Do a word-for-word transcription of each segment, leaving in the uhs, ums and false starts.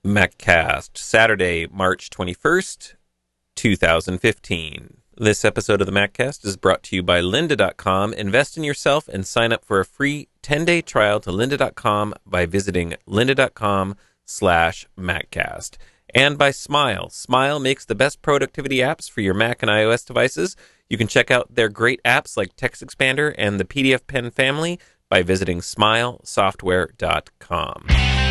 MacCast, Saturday, March twenty-first, two thousand fifteen. This episode of the MacCast is brought to you by lynda dot com. Invest in yourself and sign up for a free ten-day trial to lynda dot com by visiting lynda dot com slash MacCast. And by Smile. Smile makes the best productivity apps for your Mac and iOS devices. You can check out their great apps like TextExpander and the P D F Pen family by visiting smile software dot com.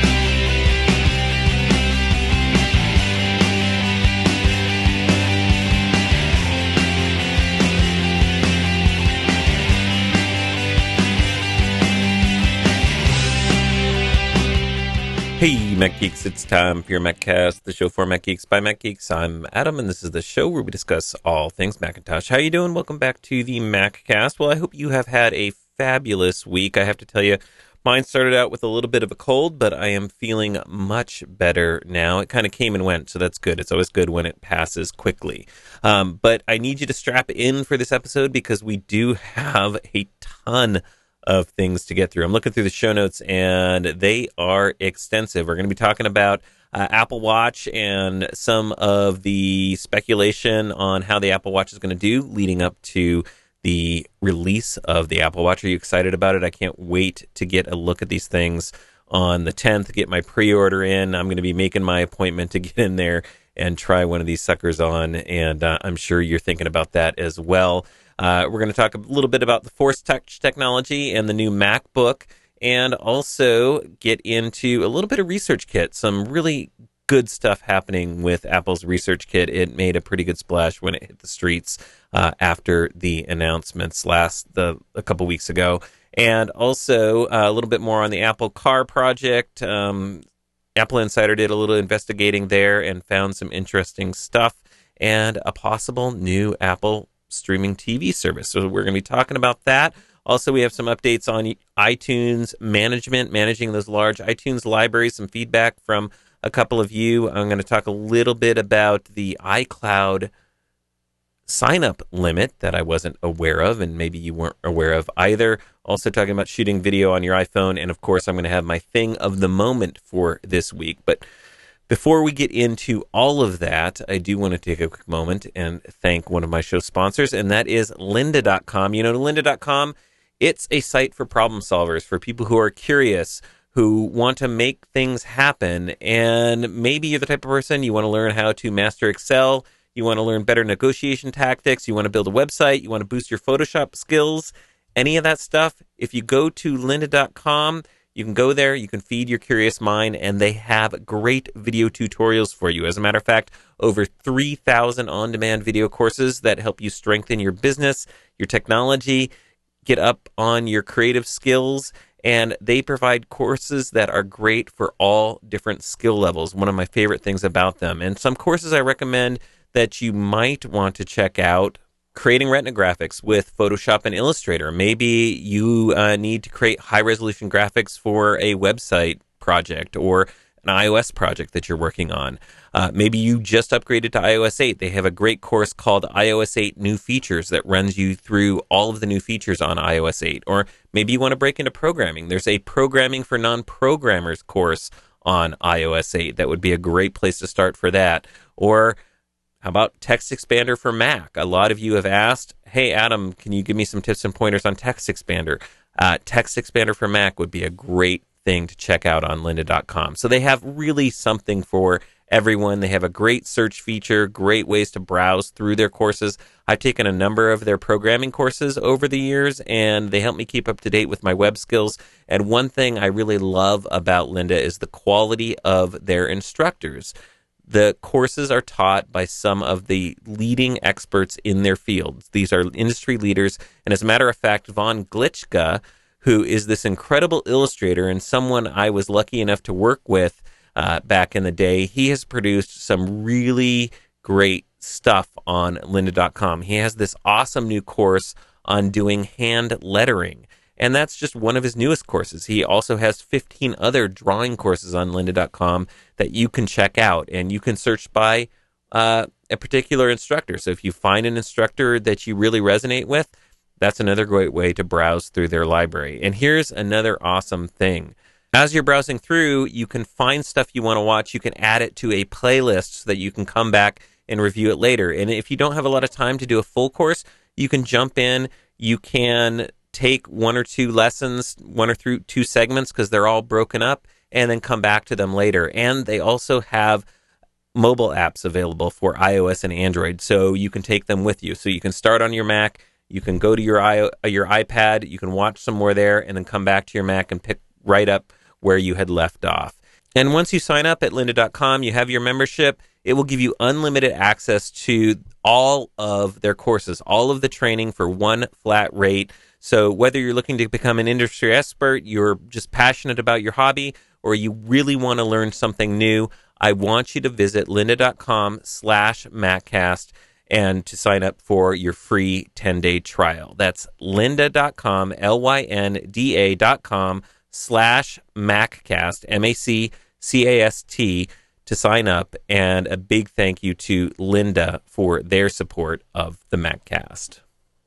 Hey, Mac Geeks, it's time for your MacCast, the show for Mac Geeks by Mac Geeks. I'm Adam, and this is the show where we discuss all things Macintosh. How you doing? Welcome back to the MacCast. Well, I hope you have had a fabulous week. I have to tell you, mine started out with a little bit of a cold, but I am feeling much better now. It kind of came and went, so that's good. It's always good when it passes quickly. Um, but I need you to strap in for this episode because we do have a ton of things to get through. I'm looking through the show notes, and they are extensive. We're going to be talking about uh, Apple Watch and some of the speculation on how the Apple Watch is going to do leading up to the release of the Apple Watch. Are you excited about it? I can't wait to get a look at these things on the tenth, get my pre-order in. I'm going to be making my appointment to get in there and try one of these suckers on, and uh, I'm sure you're thinking about that as well. Uh, we're going to talk a little bit about the Force Touch technology and the new MacBook, and also get into a little bit of Research Kit, some really good stuff happening with Apple's Research Kit. It made a pretty good splash when it hit the streets uh, after the announcements last the a couple weeks ago. And also uh, a little bit more on the Apple Car project. Um, Apple Insider did a little investigating there and found some interesting stuff and a possible new Apple streaming T V service. So we're going to be talking about that. Also, we have some updates on iTunes management, managing those large iTunes libraries, some feedback from a couple of you. I'm going to talk a little bit about the iCloud sign-up limit that I wasn't aware of, and maybe you weren't aware of either. Also talking about shooting video on your iPhone, and of course, I'm going to have my thing of the moment for this week. But before we get into all of that, I do want to take a quick moment and thank one of my show sponsors, and that is lynda dot com. You know, lynda dot com, it's a site for problem solvers, for people who are curious, who want to make things happen. And maybe you're the type of person, you want to learn how to master Excel, you want to learn better negotiation tactics, you want to build a website, you want to boost your Photoshop skills, any of that stuff. If you go to lynda dot com, you can go there, you can feed your curious mind, and they have great video tutorials for you. As a matter of fact, over three thousand on-demand video courses that help you strengthen your business, your technology, get up on your creative skills, and they provide courses that are great for all different skill levels. One of my favorite things about them. And some courses I recommend that you might want to check out: creating retina graphics with Photoshop and Illustrator. Maybe you uh, need to create high-resolution graphics for a website project or an iOS project that you're working on. Uh, maybe you just upgraded to i O S eight. They have a great course called i O S eight New Features that runs you through all of the new features on i O S eight. Or maybe you want to break into programming. There's a Programming for Non-Programmers course on i O S eight. That would be a great place to start for that. Or how about TextExpander for Mac? A lot of you have asked, hey, Adam, can you give me some tips and pointers on TextExpander? Uh, TextExpander for Mac would be a great thing to check out on lynda dot com. So they have really something for everyone. They have a great search feature, great ways to browse through their courses. I've taken a number of their programming courses over the years, and they help me keep up to date with my web skills. And one thing I really love about Lynda is the quality of their instructors. The courses are taught by some of the leading experts in their fields. These are industry leaders. And as a matter of fact, Von Glitschka, who is this incredible illustrator and someone I was lucky enough to work with uh, back in the day, he has produced some really great stuff on lynda dot com. He has this awesome new course on doing hand lettering. And that's just one of his newest courses. He also has fifteen other drawing courses on lynda dot com that you can check out. And you can search by uh, a particular instructor. So if you find an instructor that you really resonate with, that's another great way to browse through their library. And here's another awesome thing. As you're browsing through, you can find stuff you want to watch. You can add it to a playlist so that you can come back and review it later. And if you don't have a lot of time to do a full course, you can jump in. You can take one or two lessons, one or two, two segments, because they're all broken up, and then come back to them later. And they also have mobile apps available for iOS and Android, so you can take them with you. So you can start on your Mac, you can go to your i your iPad, you can watch some more there, and then come back to your Mac and pick right up where you had left off. And once you sign up at lynda dot com, you have your membership. It will give you unlimited access to all of their courses, all of the training for one flat rate. So whether you're looking to become an industry expert, you're just passionate about your hobby, or you really want to learn something new, I want you to visit lynda dot com slash MacCast and to sign up for your free ten-day trial. That's lynda dot com, L Y N D A dot com slash MacCast, M A C C A S T, to sign up. And a big thank you to Lynda for their support of the MacCast.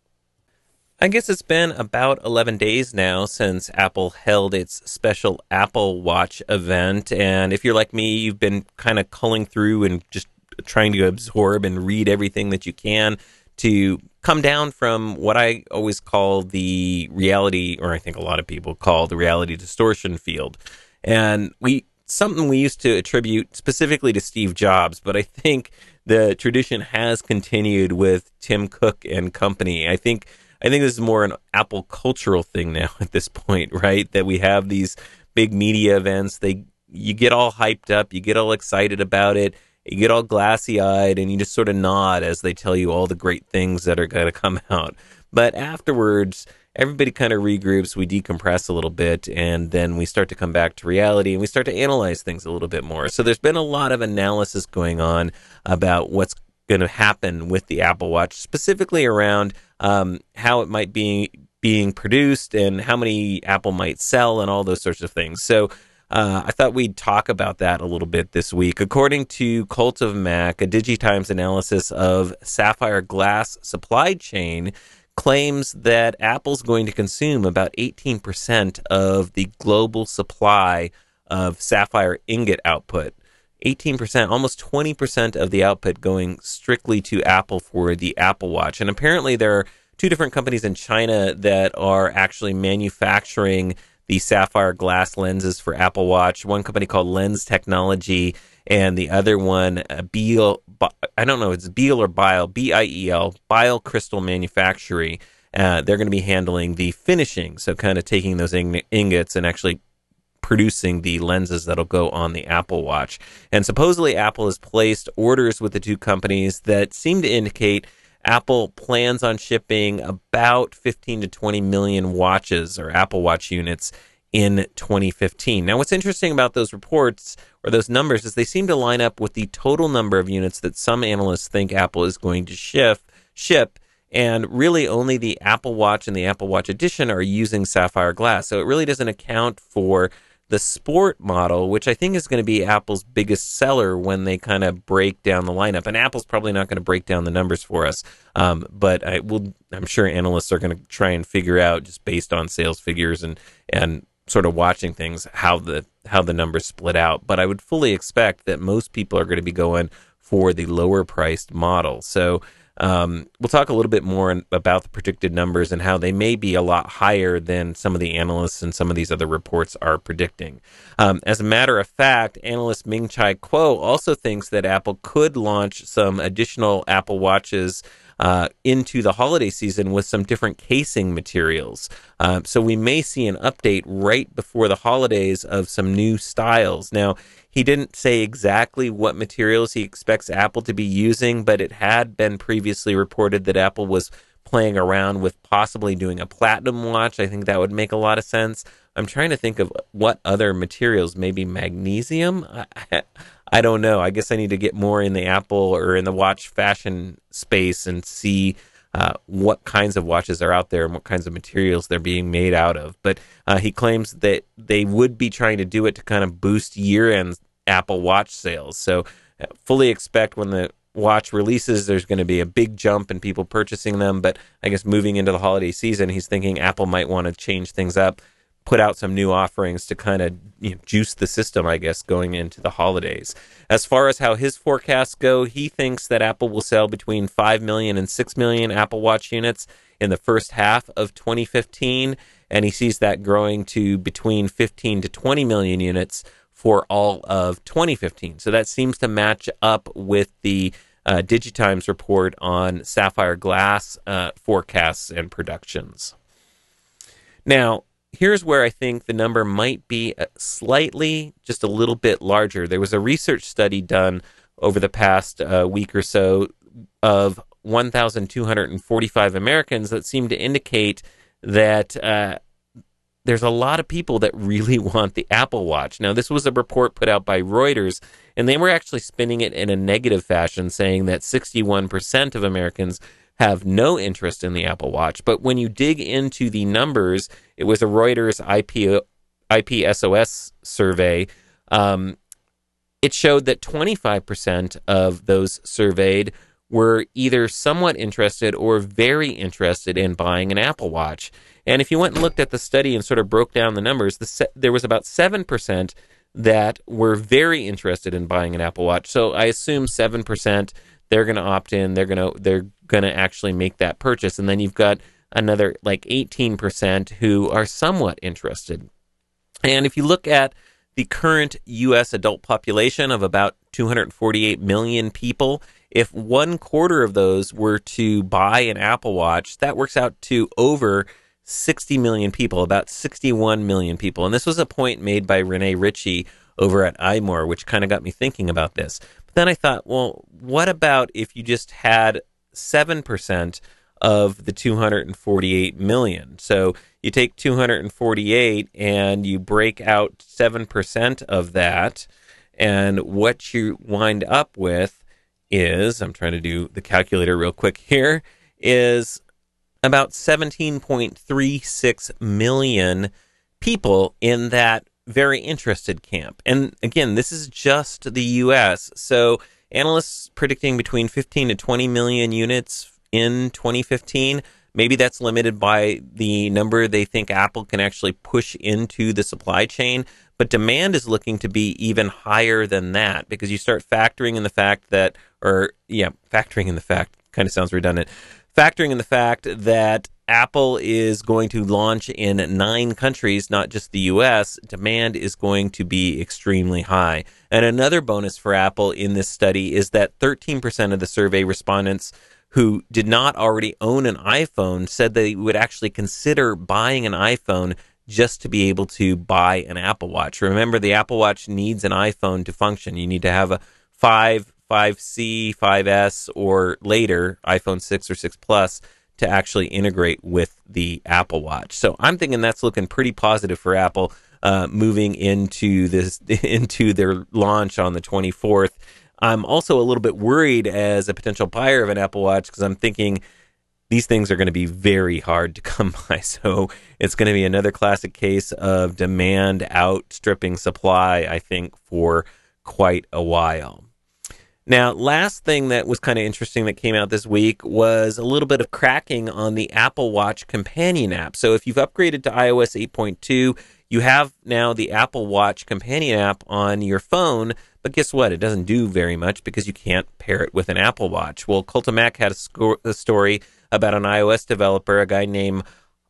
I guess it's been about eleven days now since Apple held its special Apple Watch event. And if you're like me, you've been kind of culling through and just trying to absorb and read everything that you can to come down from what I always call the reality, or I think a lot of people call the reality distortion field. And we something we used to attribute specifically to Steve Jobs, but I think the tradition has continued with Tim Cook and company. I think I think this is more an Apple cultural thing now at this point, right? That we have these big media events. They you get all hyped up, you get all excited about it, you get all glassy-eyed, and you just sort of nod as they tell you all the great things that are going to come out. But afterwards, everybody kind of regroups, we decompress a little bit, and then we start to come back to reality, and we start to analyze things a little bit more. So there's been a lot of analysis going on about what's going to happen with the Apple Watch, specifically around um, how it might be being produced and how many Apple might sell and all those sorts of things. So uh, I thought we'd talk about that a little bit this week. According to Cult of Mac, a DigiTimes analysis of Sapphire Glass supply chain claims that Apple's going to consume about eighteen percent of the global supply of Sapphire ingot output. eighteen percent, almost twenty percent of the output going strictly to Apple for the Apple Watch. And apparently there are two different companies in China that are actually manufacturing the sapphire glass lenses for Apple Watch. One company called Lens Technology, and the other one, uh, Biel, I don't know, it's Biel or Biel, B I E L, Biel Crystal Manufacturing. Uh, they're going to be handling the finishing, so kind of taking those ing- ingots and actually producing the lenses that'll go on the Apple Watch. And supposedly Apple has placed orders with the two companies that seem to indicate Apple plans on shipping about fifteen to twenty million watches or Apple Watch units in twenty fifteen. Now, what's interesting about those reports or those numbers is they seem to line up with the total number of units that some analysts think Apple is going to ship, ship, and really only the Apple Watch and the Apple Watch Edition are using sapphire glass. So it really doesn't account for the Sport model, which I think is going to be Apple's biggest seller when they kind of break down the lineup. And Apple's probably not going to break down the numbers for us, um, but I will. I'm sure analysts are going to try and figure out, just based on sales figures and and sort of watching things, how the how the numbers split out. But I would fully expect that most people are going to be going for the lower priced model. So Um, we'll talk a little bit more in, about the predicted numbers and how they may be a lot higher than some of the analysts and some of these other reports are predicting. Um, as a matter of fact, analyst Ming-Chi Kuo also thinks that Apple could launch some additional Apple Watches uh, into the holiday season with some different casing materials. Uh, so we may see an update right before the holidays of some new styles. Now, he didn't say exactly what materials he expects Apple to be using, but it had been previously reported that Apple was playing around with possibly doing a platinum watch. I think that would make a lot of sense. I'm trying to think of what other materials, maybe magnesium? I, I don't know. I guess I need to get more in the Apple or in the watch fashion space and see uh, what kinds of watches are out there and what kinds of materials they're being made out of. But uh, he claims that they would be trying to do it to kind of boost year-end Apple Watch sales. So uh, fully expect when the watch releases, there's going to be a big jump in people purchasing them. But I guess moving into the holiday season, he's thinking Apple might want to change things up. put out some new offerings to kind of, you know, juice the system, I guess, going into the holidays. As far as how his forecasts go, he thinks that Apple will sell between five million and six million Apple Watch units in the first half of twenty fifteen, and he sees that growing to between fifteen to twenty million units for all of twenty fifteen. So that seems to match up with the uh, Digitimes report on Sapphire Glass uh, forecasts and productions. Now, here's where I think the number might be slightly, just a little bit larger. There was a research study done over the past uh, week or so of one thousand two hundred forty-five Americans that seemed to indicate that uh, there's a lot of people that really want the Apple Watch. Now, this was a report put out by Reuters, and they were actually spinning it in a negative fashion, saying that sixty-one percent of Americans have no interest in the Apple Watch. But when you dig into the numbers, it was a Reuters I P, I P S O S survey. Um, it showed that twenty-five percent of those surveyed were either somewhat interested or very interested in buying an Apple Watch. And if you went and looked at the study and sort of broke down the numbers, the se- there was about seven percent that were very interested in buying an Apple Watch. So I assume seven percent they're going to opt in, they're going to they're going to actually make that purchase. And then you've got another like eighteen percent who are somewhat interested. And if you look at the current U S adult population of about two hundred forty-eight million people, if one quarter of those were to buy an Apple Watch, that works out to over sixty million people, about sixty-one million people. And this was a point made by Rene Ritchie over at iMore, which kind of got me thinking about this. But then I thought, well, what about if you just had seven percent of the two hundred forty-eight million? So you take two hundred forty-eight and you break out seven percent of that, and what you wind up with is, I'm trying to do the calculator real quick here, is about seventeen point three six million people in that very interested camp. And again, this is just the U S. So analysts predicting between fifteen to twenty million units in twenty fifteen. Maybe that's limited by the number they think Apple can actually push into the supply chain. But demand is looking to be even higher than that, because you start factoring in the fact that, or yeah, factoring in the fact, kind of sounds redundant, factoring in the fact that Apple is going to launch in nine countries, not just the U S, demand is going to be extremely high. And another bonus for Apple in this study is that thirteen percent of the survey respondents who did not already own an iPhone said they would actually consider buying an iPhone just to be able to buy an Apple Watch. Remember, the Apple Watch needs an iPhone to function. You need to have a five, five C, five S, or later, iPhone six or six Plus, to actually integrate with the Apple Watch. So I'm thinking that's looking pretty positive for Apple uh, moving into this into their launch on the twenty-fourth. I'm also a little bit worried as a potential buyer of an Apple Watch, because I'm thinking these things are going to be very hard to come by. So it's going to be another classic case of demand outstripping supply, I think, for quite a while. Now, last thing that was kind of interesting that came out this week was a little bit of cracking on the Apple Watch companion app. So if you've upgraded to i O S eight point two, you have now the Apple Watch companion app on your phone, but guess what? It doesn't do very much because you can't pair it with an Apple Watch. Well, Cult of Mac had a, sco- a story about an iOS developer, a guy named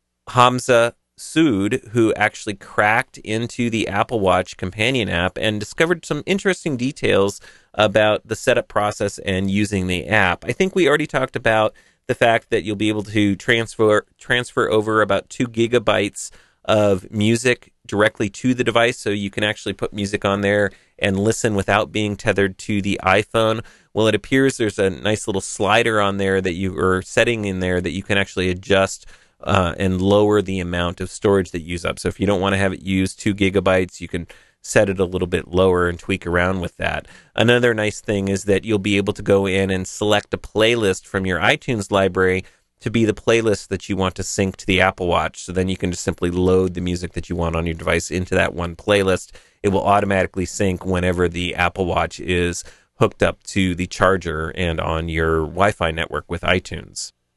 Hamza Sood, who actually cracked into the Apple Watch companion app and discovered some interesting details about the setup process and using the app. I think we already talked about the fact that you'll be able to transfer transfer over about two gigabytes of music directly to the device, so you can actually put music on there and listen without being tethered to the iPhone. Well, it appears there's a nice little slider on there that you are setting in there that you can actually adjust uh, and lower the amount of storage that you use up. So if you don't want to have it use two gigabytes, you can set it a little bit lower and tweak around with that. Another nice thing is that you'll be able to go in and select a playlist from your iTunes library to be the playlist that you want to sync to the Apple Watch. So then you can just simply load the music that you want on your device into that one playlist. It will automatically sync whenever the Apple Watch is hooked up to the charger and on your Wi-Fi network with iTunes.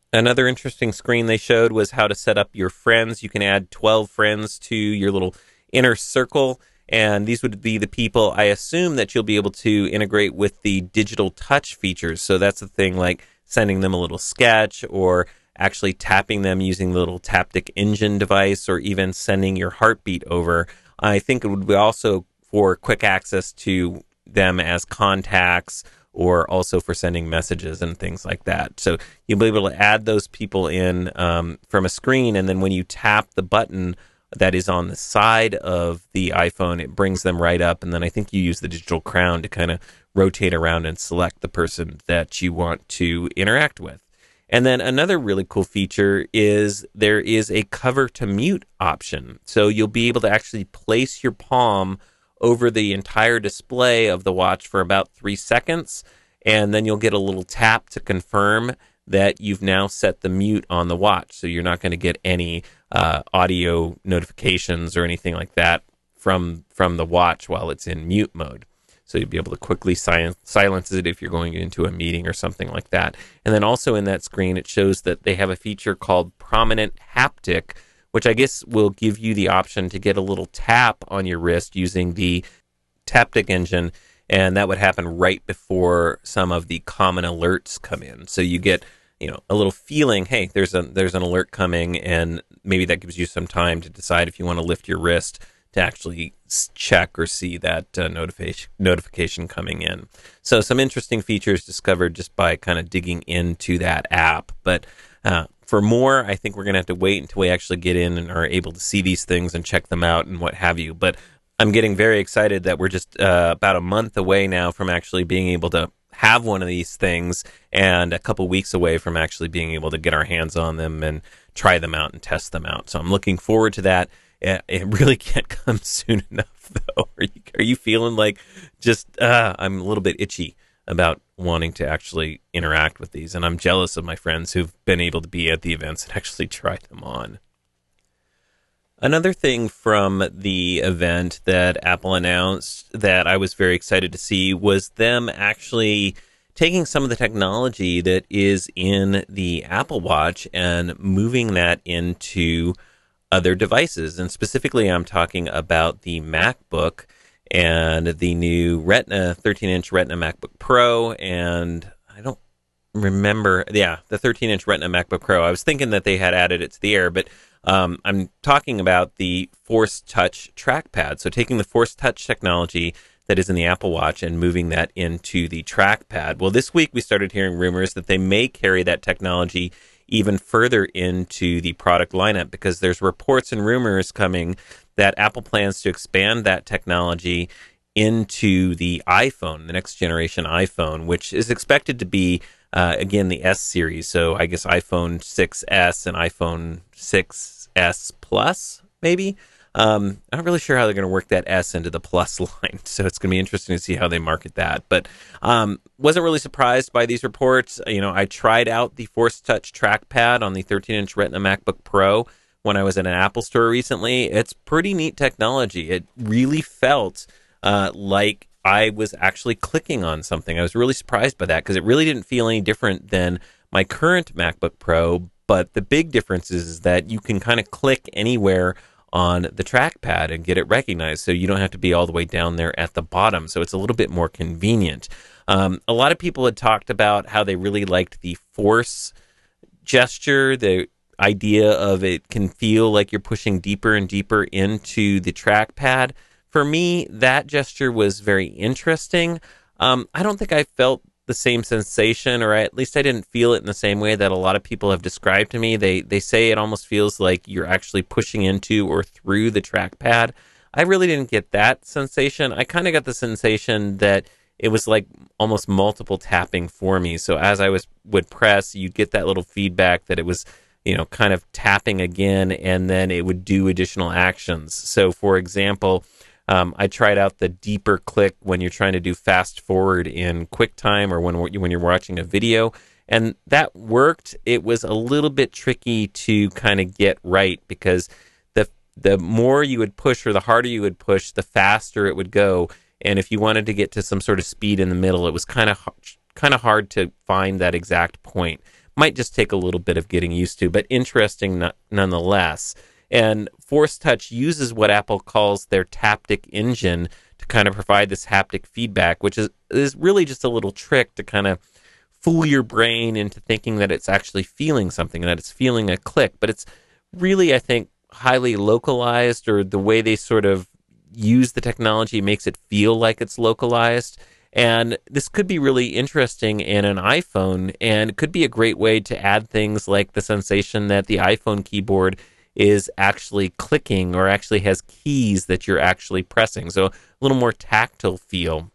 Another interesting screen they showed was how to set up your friends. You can add twelve friends to your little inner circle, and these would be the people, I assume, that you'll be able to integrate with the digital touch features. So that's the thing, like sending them a little sketch or actually tapping them using the little Taptic Engine device, or even sending your heartbeat over. I think it would be also for quick access to them as contacts, or also for sending messages and things like that. So you'll be able to add those people in um, from a screen, and then when you tap the button that is on the side of the iPhone, it brings them right up, and then I think you use the digital crown to kind of rotate around and select the person that you want to interact with. And then another really cool feature is there is a cover to mute option. So you'll be able to actually place your palm over the entire display of the watch for about three seconds, and then you'll get a little tap to confirm that you've now set the mute on the watch. So you're not going to get any uh, audio notifications or anything like that from from the watch while it's in mute mode. So you'll be able to quickly si- silence it if you're going into a meeting or something like that. And then also in that screen, it shows that they have a feature called Prominent Haptic, which I guess will give you the option to get a little tap on your wrist using the Taptic Engine, and that would happen right before some of the common alerts come in. So you get, you know, a little feeling, hey, there's a there's an alert coming, and maybe that gives you some time to decide if you want to lift your wrist to actually check or see that uh, notification notification coming in. So some interesting features discovered just by kind of digging into that app, but uh, for more, I think we're going to have to wait until we actually get in and are able to see these things and check them out and what have you. But I'm getting very excited that we're just uh, about a month away now from actually being able to have one of these things, and a couple weeks away from actually being able to get our hands on them and try them out and test them out. So I'm looking forward to that. It really can't come soon enough, though. Are you, are you feeling like just, uh, I'm a little bit itchy about wanting to actually interact with these, and I'm jealous of my friends who've been able to be at the events and actually try them on. Another thing from the event that Apple announced that I was very excited to see was them actually taking some of the technology that is in the Apple Watch and moving that into other devices. And specifically, I'm talking about the MacBook and the new Retina, thirteen-inch Retina MacBook Pro, and I don't remember, yeah, the thirteen-inch Retina MacBook Pro. I was thinking that they had added it to the Air, but um, I'm talking about the Force Touch trackpad. So taking the Force Touch technology that is in the Apple Watch and moving that into the trackpad. Well, this week we started hearing rumors that they may carry that technology even further into the product lineup, because there's reports and rumors coming that Apple plans to expand that technology into the iPhone, the next generation iPhone, which is expected to be, uh, again, the S series. So I guess iPhone six S and iPhone six S Plus, maybe. Um, I'm not really sure how they're going to work that S into the Plus line, so it's going to be interesting to see how they market that. But um, wasn't really surprised by these reports. You know, I tried out the Force Touch trackpad on the thirteen-inch Retina MacBook Pro when I was at an Apple store recently. It's pretty neat technology. It really felt uh, like I was actually clicking on something. I was really surprised by that, because it really didn't feel any different than my current MacBook Pro. But the big difference is that you can kind of click anywhere on the trackpad and get it recognized, so you don't have to be all the way down there at the bottom. So it's a little bit more convenient. Um, a lot of people had talked about how they really liked the force gesture, the idea of it can feel like you're pushing deeper and deeper into the trackpad. For me, that gesture was very interesting. Um, I don't think I felt the same sensation, or at least I didn't feel it in the same way that a lot of people have described to me. They they say it almost feels like you're actually pushing into or through the trackpad. I really didn't get that sensation. I kind of got the sensation that it was like almost multiple tapping for me. So as I was would press, you'd get that little feedback that it was, you know, kind of tapping again, and then it would do additional actions. So for example, Um, I tried out the deeper click when you're trying to do fast forward in QuickTime, or when when you're watching a video, and that worked. It was a little bit tricky to kind of get right, because the the more you would push, or the harder you would push, the faster it would go. And if you wanted to get to some sort of speed in the middle, it was kind of kind of hard to find that exact point. Might just take a little bit of getting used to, but interesting no- nonetheless. And Force Touch uses what Apple calls their Taptic Engine to kind of provide this haptic feedback, which is, is really just a little trick to kind of fool your brain into thinking that it's actually feeling something, that it's feeling a click. But it's really, I think, highly localized, or the way they sort of use the technology makes it feel like it's localized. And this could be really interesting in an iPhone, and it could be a great way to add things like the sensation that the iPhone keyboard is actually clicking, or actually has keys that you're actually pressing. So a little more tactile feel.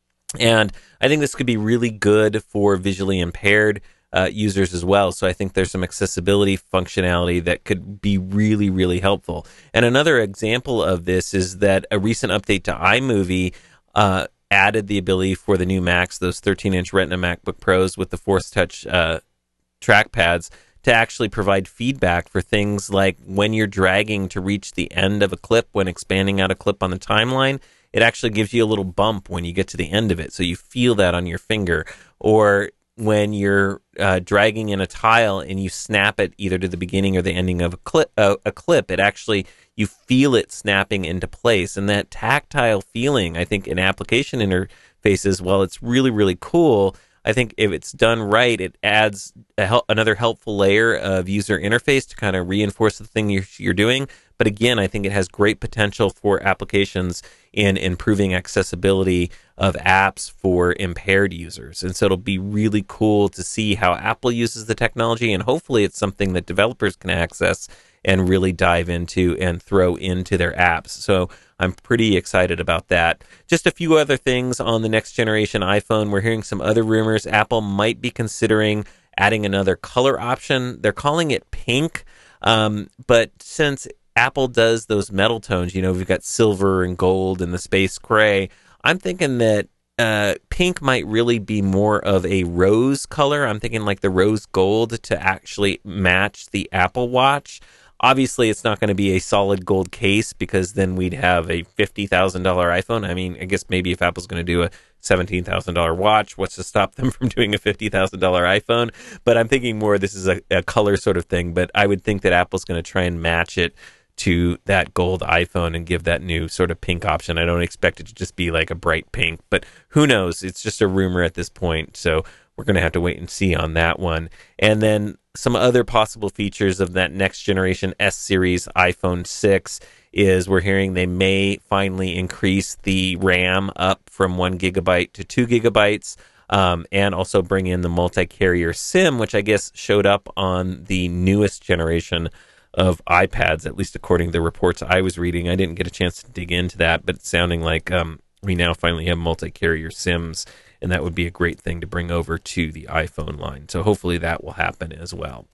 And I think this could be really good for visually impaired uh, users as well. So I think there's some accessibility functionality that could be really, really helpful. And another example of this is that a recent update to iMovie uh, added the ability for the new Macs, those thirteen-inch Retina MacBook Pros with the Force Touch uh, trackpads, to actually provide feedback for things like when you're dragging to reach the end of a clip, when expanding out a clip on the timeline, it actually gives you a little bump when you get to the end of it. So you feel that on your finger. Or when you're uh, dragging in a tile and you snap it either to the beginning or the ending of a clip, uh, a clip, it actually, you feel it snapping into place. And that tactile feeling, I think, in application interfaces, while it's really, really cool, I think if it's done right, it adds a hel- another helpful layer of user interface to kind of reinforce the thing you're, you're doing. But again, I think it has great potential for applications in improving accessibility of apps for impaired users. And so it'll be really cool to see how Apple uses the technology, and hopefully it's something that developers can access and really dive into and throw into their apps. So I'm pretty excited about that. Just a few other things on the next generation iPhone. We're hearing some other rumors. Apple might be considering adding another color option. They're calling it pink. Um, but since Apple does those metal tones, you know, we've got silver and gold and the space gray, I'm thinking that uh, pink might really be more of a rose color. I'm thinking like the rose gold to actually match the Apple Watch. Obviously, it's not going to be a solid gold case, because then we'd have a fifty thousand dollars iPhone. I mean, I guess maybe if Apple's going to do a seventeen thousand dollars watch, what's to stop them from doing a fifty thousand dollars iPhone? But I'm thinking more this is a, a color sort of thing. But I would think that Apple's going to try and match it to that gold iPhone and give that new sort of pink option. I don't expect it to just be like a bright pink, but who knows? It's just a rumor at this point. So we're going to have to wait and see on that one. And then some other possible features of that next generation S series iPhone six is we're hearing they may finally increase the RAM up from one gigabyte to two gigabytes, um, and also bring in the multi-carrier SIM, which I guess showed up on the newest generation of iPads, at least according to the reports I was reading. I didn't get a chance to dig into that, but it's sounding like um, we now finally have multi-carrier SIMs, and that would be a great thing to bring over to the iPhone line. So hopefully that will happen as well.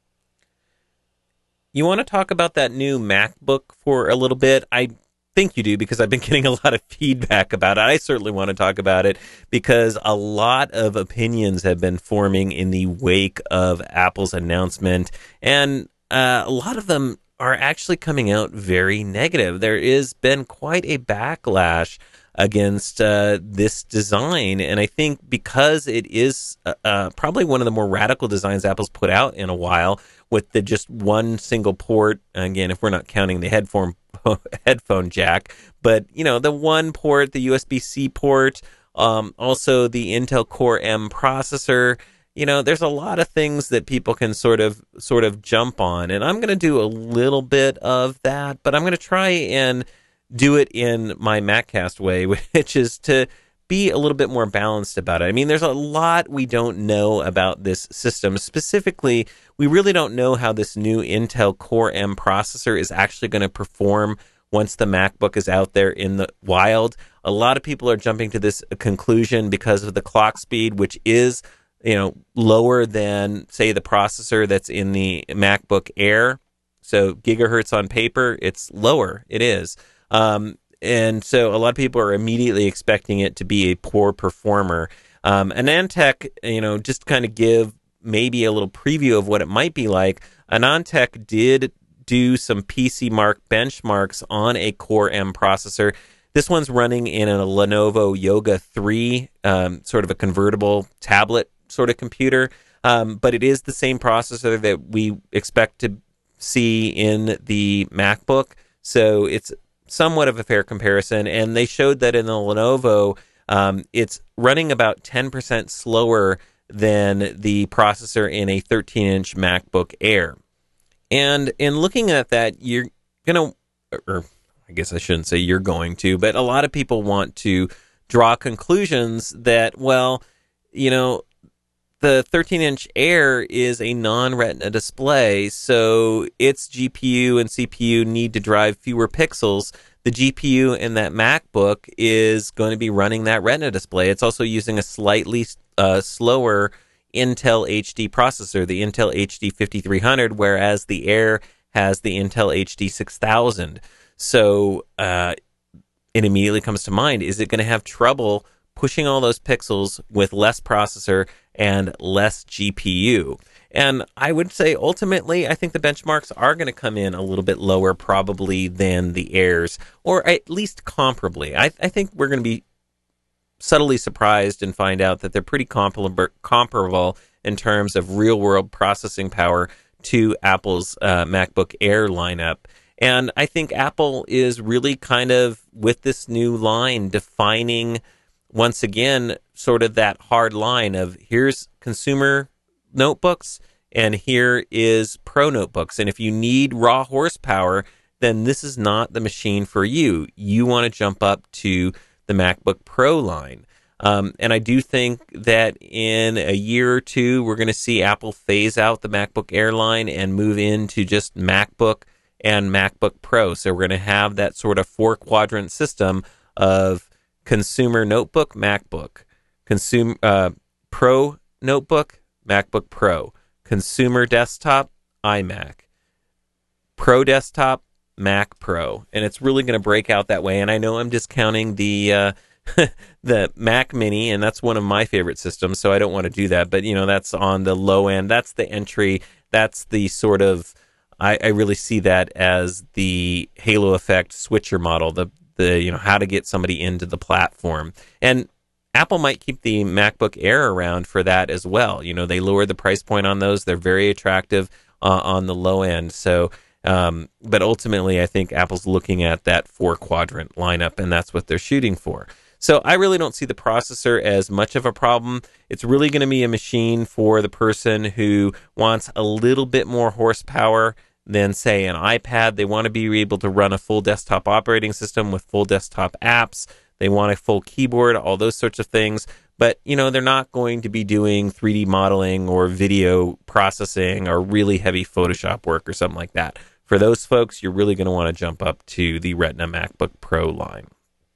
You want to talk about that new MacBook for a little bit? I think you do, because I've been getting a lot of feedback about it. I certainly want to talk about it because a lot of opinions have been forming in the wake of Apple's announcement, and uh, a lot of them are actually coming out very negative. There has been quite a backlash against uh, this design, and I think because it is uh, uh, probably one of the more radical designs Apple's put out in a while, with the just one single port, again, if we're not counting the headphone headphone jack, but you know, the one port, the U S B-C port, um, also the Intel Core M processor. You know, there's a lot of things that people can sort of sort of jump on, and I'm going to do a little bit of that, but I'm going to try and do it in my MacCast way, which is to be a little bit more balanced about it. I mean, there's a lot we don't know about this system. Specifically, we really don't know how this new Intel Core M processor is actually going to perform once the MacBook is out there in the wild. A lot of people are jumping to this conclusion because of the clock speed, which is, you know, lower than, say, the processor that's in the MacBook Air. So gigahertz on paper, it's lower. It is. Um, and so a lot of people are immediately expecting it to be a poor performer. Um, AnandTech, you know, just kind of give maybe a little preview of what it might be like. AnandTech did do some P C Mark benchmarks on a Core M processor. This one's running in a Lenovo Yoga three, um, sort of a convertible tablet sort of computer. um, but it is the same processor that we expect to see in the MacBook. So it's somewhat of a fair comparison. And they showed that in the Lenovo, um, it's running about ten percent slower than the processor in a thirteen-inch MacBook Air. And in looking at that, you're going to, or I guess I shouldn't say you're going to, but a lot of people want to draw conclusions that, well, you know, the thirteen-inch Air is a non-Retina display, so its G P U and C P U need to drive fewer pixels. The G P U in that MacBook is going to be running that Retina display. It's also using a slightly uh, slower Intel H D processor, the Intel H D fifty-three hundred, whereas the Air has the Intel H D six thousand. So uh, it immediately comes to mind, is it going to have trouble pushing all those pixels with less processor and less G P U? And I would say ultimately, I think the benchmarks are going to come in a little bit lower probably than the Airs, or at least comparably. I, I think we're going to be subtly surprised and find out that they're pretty comparable, comparable in terms of real-world processing power to Apple's uh, MacBook Air lineup. And I think Apple is really kind of, with this new line, defining, once again, sort of that hard line of here's consumer notebooks and here is pro notebooks. And if you need raw horsepower, then this is not the machine for you. You want to jump up to the MacBook Pro line. Um, and I do think that in a year or two, we're going to see Apple phase out the MacBook Air line and move into just MacBook and MacBook Pro. So we're going to have that sort of four quadrant system of consumer notebook, MacBook, consumer uh, pro notebook, MacBook Pro, consumer desktop, iMac, pro desktop, Mac Pro. And it's really going to break out that way. And I know I'm discounting the uh, the Mac Mini, and that's one of my favorite systems, so I don't want to do that. But, you know, that's on the low end. That's the entry. That's the sort of, I, I really see that as the halo effect switcher model, the the you know how to get somebody into the platform. And Apple might keep the MacBook Air around for that as well. You know, they lowered the price point on those. They're very attractive uh, on the low end. So, um, but ultimately, I think Apple's looking at that four quadrant lineup, and that's what they're shooting for. So I really don't see the processor as much of a problem. It's really going to be a machine for the person who wants a little bit more horsepower than, say, an iPad. They want to be able to run a full desktop operating system with full desktop apps. They want a full keyboard, all those sorts of things. But, you know, they're not going to be doing three D modeling or video processing or really heavy Photoshop work or something like that. For those folks, you're really going to want to jump up to the Retina MacBook Pro line.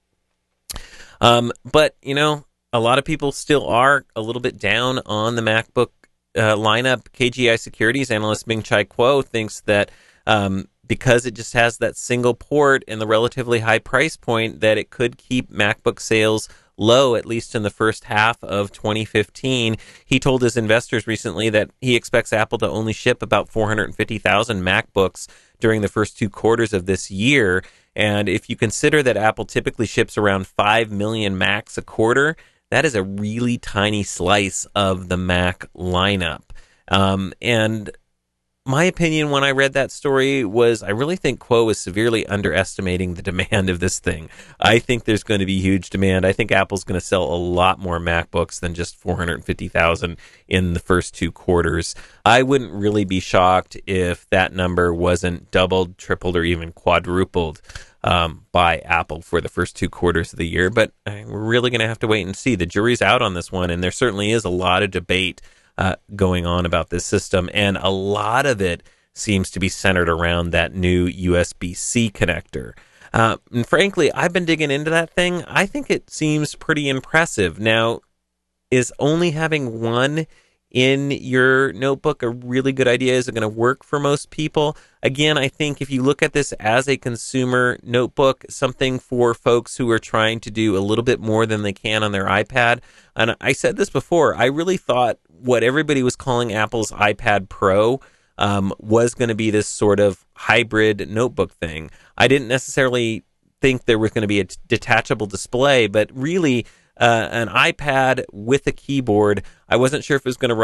Um, but, you know, a lot of people still are a little bit down on the MacBook uh, lineup. K G I Securities analyst Ming-Chi Kuo thinks that um, because it just has that single port and the relatively high price point, that it could keep MacBook sales low, at least in the first half of twenty fifteen. He told his investors recently that he expects Apple to only ship about four hundred fifty thousand MacBooks during the first two quarters of this year. And if you consider that Apple typically ships around five million Macs a quarter, that is a really tiny slice of the Mac lineup. Um, and my opinion when I read that story was I really think Kuo is severely underestimating the demand of this thing. I think there's going to be huge demand. I think Apple's going to sell a lot more MacBooks than just four hundred fifty thousand in the first two quarters. I wouldn't really be shocked if that number wasn't doubled, tripled, or even quadrupled um, by Apple for the first two quarters of the year. But uh, we're really going to have to wait and see. The jury's out on this one, and there certainly is a lot of debate Uh, going on about this system, and a lot of it seems to be centered around that new U S B C connector. Uh, and frankly, I've been digging into that thing. I think it seems pretty impressive. Now, is only having one in your notebook a really good idea? Is it going to work for most people? Again, I think if you look at this as a consumer notebook, something for folks who are trying to do a little bit more than they can on their iPad. And I said this before, I really thought what everybody was calling Apple's iPad Pro um, was going to be this sort of hybrid notebook thing. I didn't necessarily think there was going to be a t- detachable display, but really uh, an iPad with a keyboard. I wasn't sure if it was going to run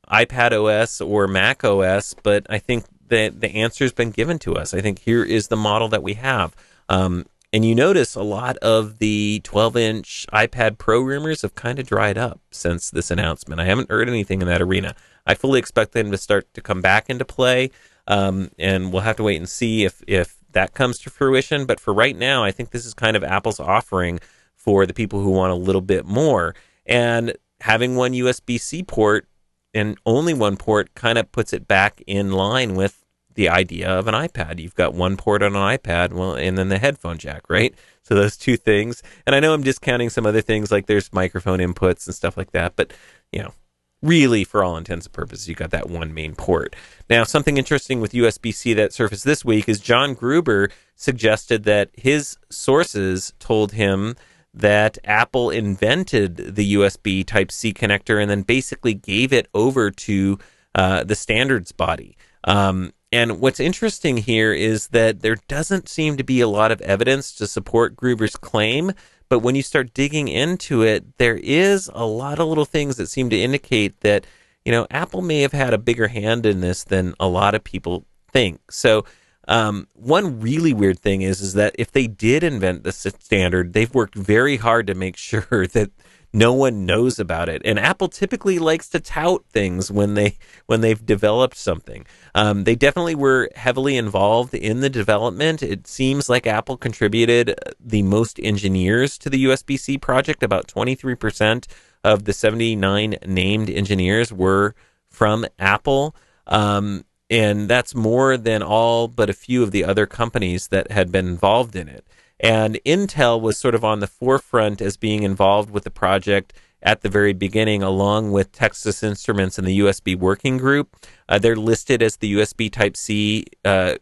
iPad O S or Mac O S, but I think that the answer's been given to us. I think here is the model that we have. Um, and you notice a lot of the twelve-inch iPad Pro rumors have kind of dried up since this announcement. I haven't heard anything in that arena. I fully expect them to start to come back into play, um, and we'll have to wait and see if, if that comes to fruition. But for right now, I think this is kind of Apple's offering for the people who want a little bit more. And having one U S B-C port and only one port kind of puts it back in line with the idea of an iPad. You've got one port on an iPad, well, and then the headphone jack, right? So those two things. And I know I'm discounting some other things, like there's microphone inputs and stuff like that, but, you know, really, for all intents and purposes, you got that one main port. Now, something interesting with U S B-C that surfaced this week is John Gruber suggested that his sources told him that Apple invented the U S B Type-C connector and then basically gave it over to uh, the standards body. Um, and what's interesting here is that there doesn't seem to be a lot of evidence to support Gruber's claim, but when you start digging into it, there is a lot of little things that seem to indicate that, you know, Apple may have had a bigger hand in this than a lot of people think. So um, one really weird thing is, is that if they did invent the standard, they've worked very hard to make sure that no one knows about it. And Apple typically likes to tout things when they when they've developed something. Um, they definitely were heavily involved in the development. It seems like Apple contributed the most engineers to the U S B-C project. About twenty-three percent of the seventy-nine named engineers were from Apple. Um, and that's more than all but a few of the other companies that had been involved in it. And Intel was sort of on the forefront as being involved with the project at the very beginning, along with Texas Instruments and the U S B Working Group. Uh, they're listed as the U S B Type-C, uh,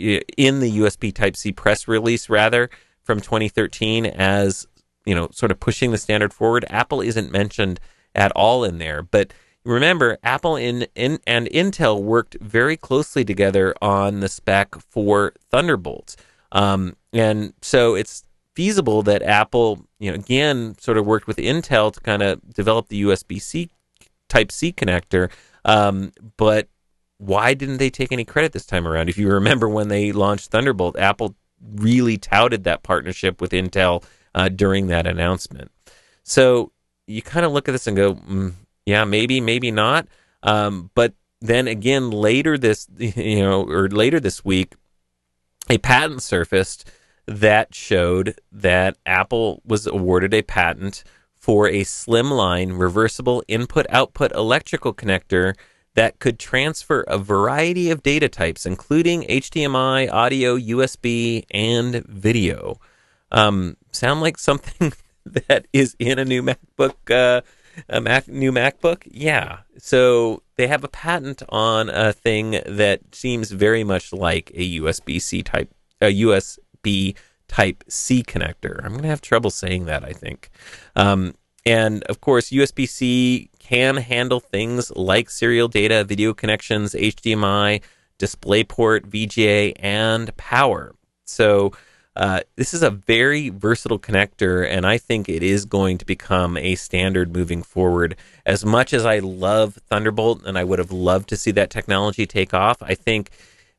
in the U S B Type-C press release, rather, from twenty thirteen as, you know, sort of pushing the standard forward. Apple isn't mentioned at all in there. But remember, Apple in, in, and Intel worked very closely together on the spec for Thunderbolt. Um, and so it's feasible that Apple, you know, again, sort of worked with Intel to kind of develop the U S B-C Type-C connector. Um, but why didn't they take any credit this time around? If you remember when they launched Thunderbolt, Apple really touted that partnership with Intel uh, during that announcement. So you kind of look at this and go, mm, yeah, maybe, maybe not. Um, but then again, later this, you know, or later this week, a patent surfaced that showed that Apple was awarded a patent for a slimline reversible input-output electrical connector that could transfer a variety of data types, including H D M I, audio, U S B, and video. Um, sound like something that is in a new MacBook, uh, a Mac, new MacBook? Yeah. So they have a patent on a thing that seems very much like a U S B-C type, a U S B Type-C connector. I'm going to have trouble saying that, I think. Um, and of course, U S B-C can handle things like serial data, video connections, H D M I, DisplayPort, V G A, and power. So uh, this is a very versatile connector, and I think it is going to become a standard moving forward. As much as I love Thunderbolt, and I would have loved to see that technology take off, I think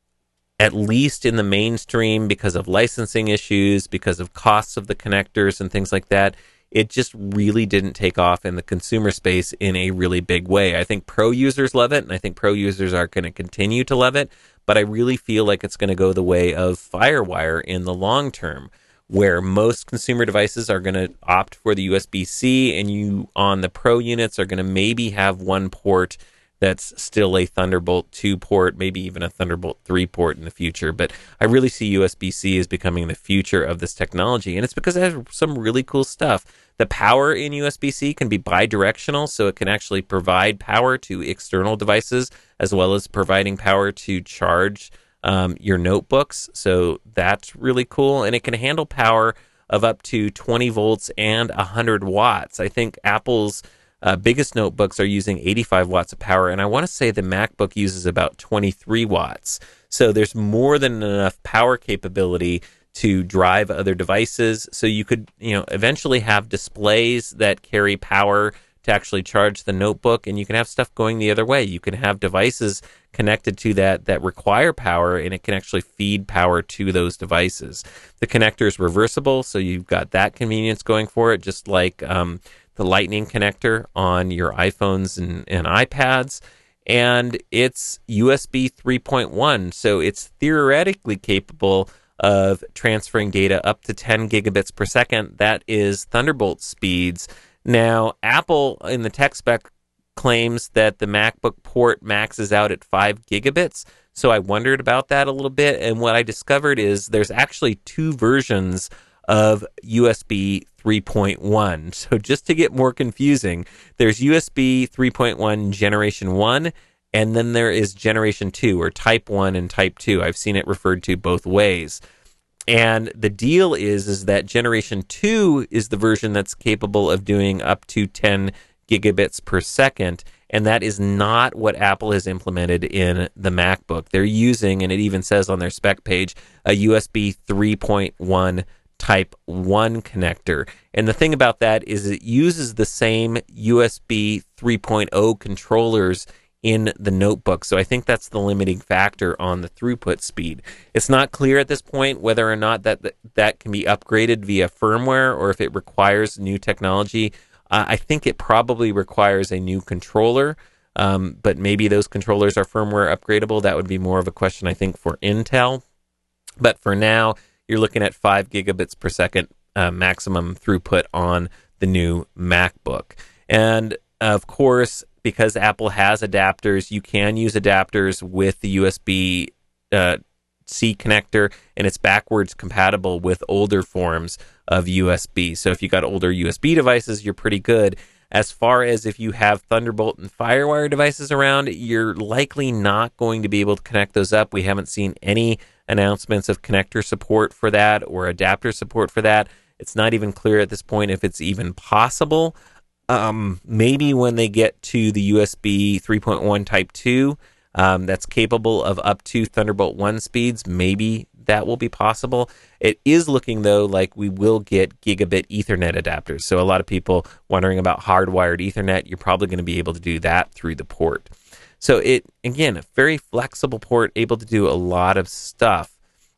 at least in the mainstream, because of licensing issues, because of costs of the connectors and things like that, it just really didn't take off in the consumer space in a really big way. I think pro users love it, and I think pro users are going to continue to love it, but I really feel like it's going to go the way of FireWire in the long term, where most consumer devices are going to opt for the U S B-C, and you, on the pro units, are going to maybe have one port that's still a Thunderbolt two port, maybe even a Thunderbolt three port in the future. But I really see U S B-C as becoming the future of this technology, and it's because it has some really cool stuff. The power in U S B-C can be bidirectional, so it can actually provide power to external devices as well as providing power to charge um, your notebooks. So that's really cool, and it can handle power of up to twenty volts and one hundred watts. I think Apple's Uh, biggest notebooks are using eighty-five watts of power, and I want to say the MacBook uses about twenty-three watts. So there's more than enough power capability to drive other devices. So you could, you know, eventually have displays that carry power to actually charge the notebook, and you can have stuff going the other way. You can have devices connected to that that require power, and it can actually feed power to those devices. The connector is reversible, so you've got that convenience going for it, just like um, the Lightning connector on your iPhones and, and iPads. And it's U S B three point one, so it's theoretically capable of transferring data up to ten gigabits per second. That is Thunderbolt speeds. Now, Apple in the tech spec claims that the MacBook port maxes out at five gigabits, so I wondered about that a little bit, and what I discovered is there's actually two versions of U S B three point one. So just to get more confusing, there's U S B three point one Generation one, and then there is Generation two, or Type one and Type two. I've seen it referred to both ways. And the deal is, is that Generation two is the version that's capable of doing up to ten gigabits per second, and that is not what Apple has implemented in the MacBook. They're using, and it even says on their spec page, a U S B three point one Type one connector. And the thing about that is it uses the same U S B three point oh controllers in the notebook. So I think that's the limiting factor on the throughput speed. It's not clear at this point whether or not that that, that can be upgraded via firmware or if it requires new technology. Uh, I think it probably requires a new controller, um, but maybe those controllers are firmware upgradable. That would be more of a question, I think, for Intel. But for now, you're looking at five gigabits per second uh, maximum throughput on the new MacBook. And of course, because Apple has adapters, you can use adapters with the U S B uh, C connector, and it's backwards compatible with older forms of U S B. So if you got older U S B devices, you're pretty good. As far as if you have Thunderbolt and FireWire devices around, you're likely not going to be able to connect those up. We haven't seen any announcements of connector support for that or adapter support for that. It's not even clear at this point if it's even possible. Um, maybe when they get to the U S B three point one Type two, um, that's capable of up to Thunderbolt one speeds, maybe that will be possible. It is looking, though, like we will get gigabit Ethernet adapters. So a lot of people wondering about hardwired Ethernet, you're probably going to be able to do that through the port. So it, again, a very flexible port, able to do a lot of stuff.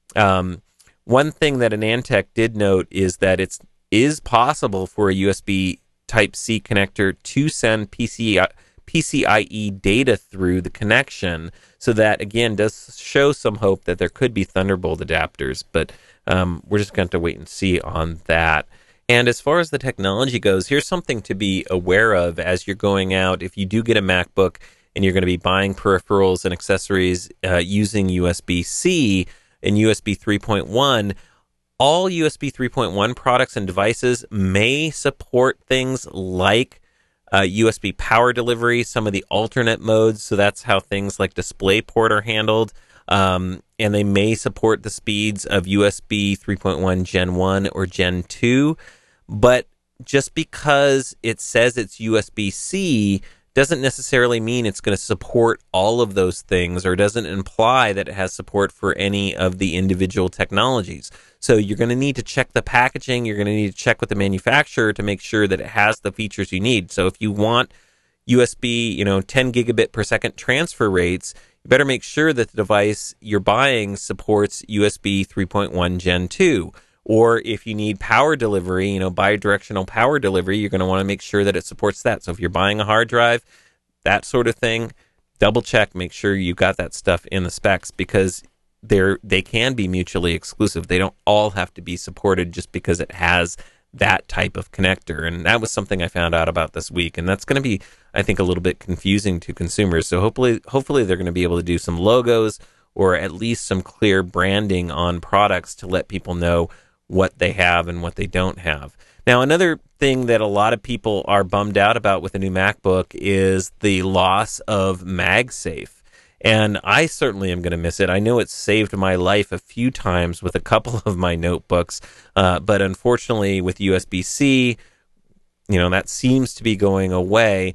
Um, one thing that AnandTech did note is that it is possible for a U S B Type-C connector to send P C I, P C I E data through the connection. So that, again, does show some hope that there could be Thunderbolt adapters, but um, we're just going to have to wait and see on that. And as far as the technology goes, here's something to be aware of as you're going out. If you do get a MacBook and you're going to be buying peripherals and accessories uh, using U S B C and U S B three point one, all U S B three point one products and devices may support things like uh, U S B power delivery, some of the alternate modes, so that's how things like DisplayPort are handled, um, and they may support the speeds of U S B three point one Gen one or Gen two, but just because it says it's U S B C doesn't necessarily mean it's going to support all of those things, or doesn't imply that it has support for any of the individual technologies. So you're going to need to check the packaging. You're going to need to check with the manufacturer to make sure that it has the features you need. So if you want U S B, you know, ten gigabit per second transfer rates, you better make sure that the device you're buying supports U S B three point one Gen two. Or if you need power delivery, you know, bidirectional power delivery, you're going to want to make sure that it supports that. So if you're buying a hard drive, that sort of thing, double check, make sure you got that stuff in the specs, because they're they can be mutually exclusive. They don't all have to be supported just because it has that type of connector. And that was something I found out about this week, and that's going to be, I think, a little bit confusing to consumers. So hopefully, hopefully they're going to be able to do some logos or at least some clear branding on products to let people know what they have and what they don't have. Now, another thing that a lot of people are bummed out about with the new MacBook is the loss of MagSafe. And I certainly am going to miss it. I know it's saved my life a few times with a couple of my notebooks, uh, but unfortunately with U S B C, you know, that seems to be going away.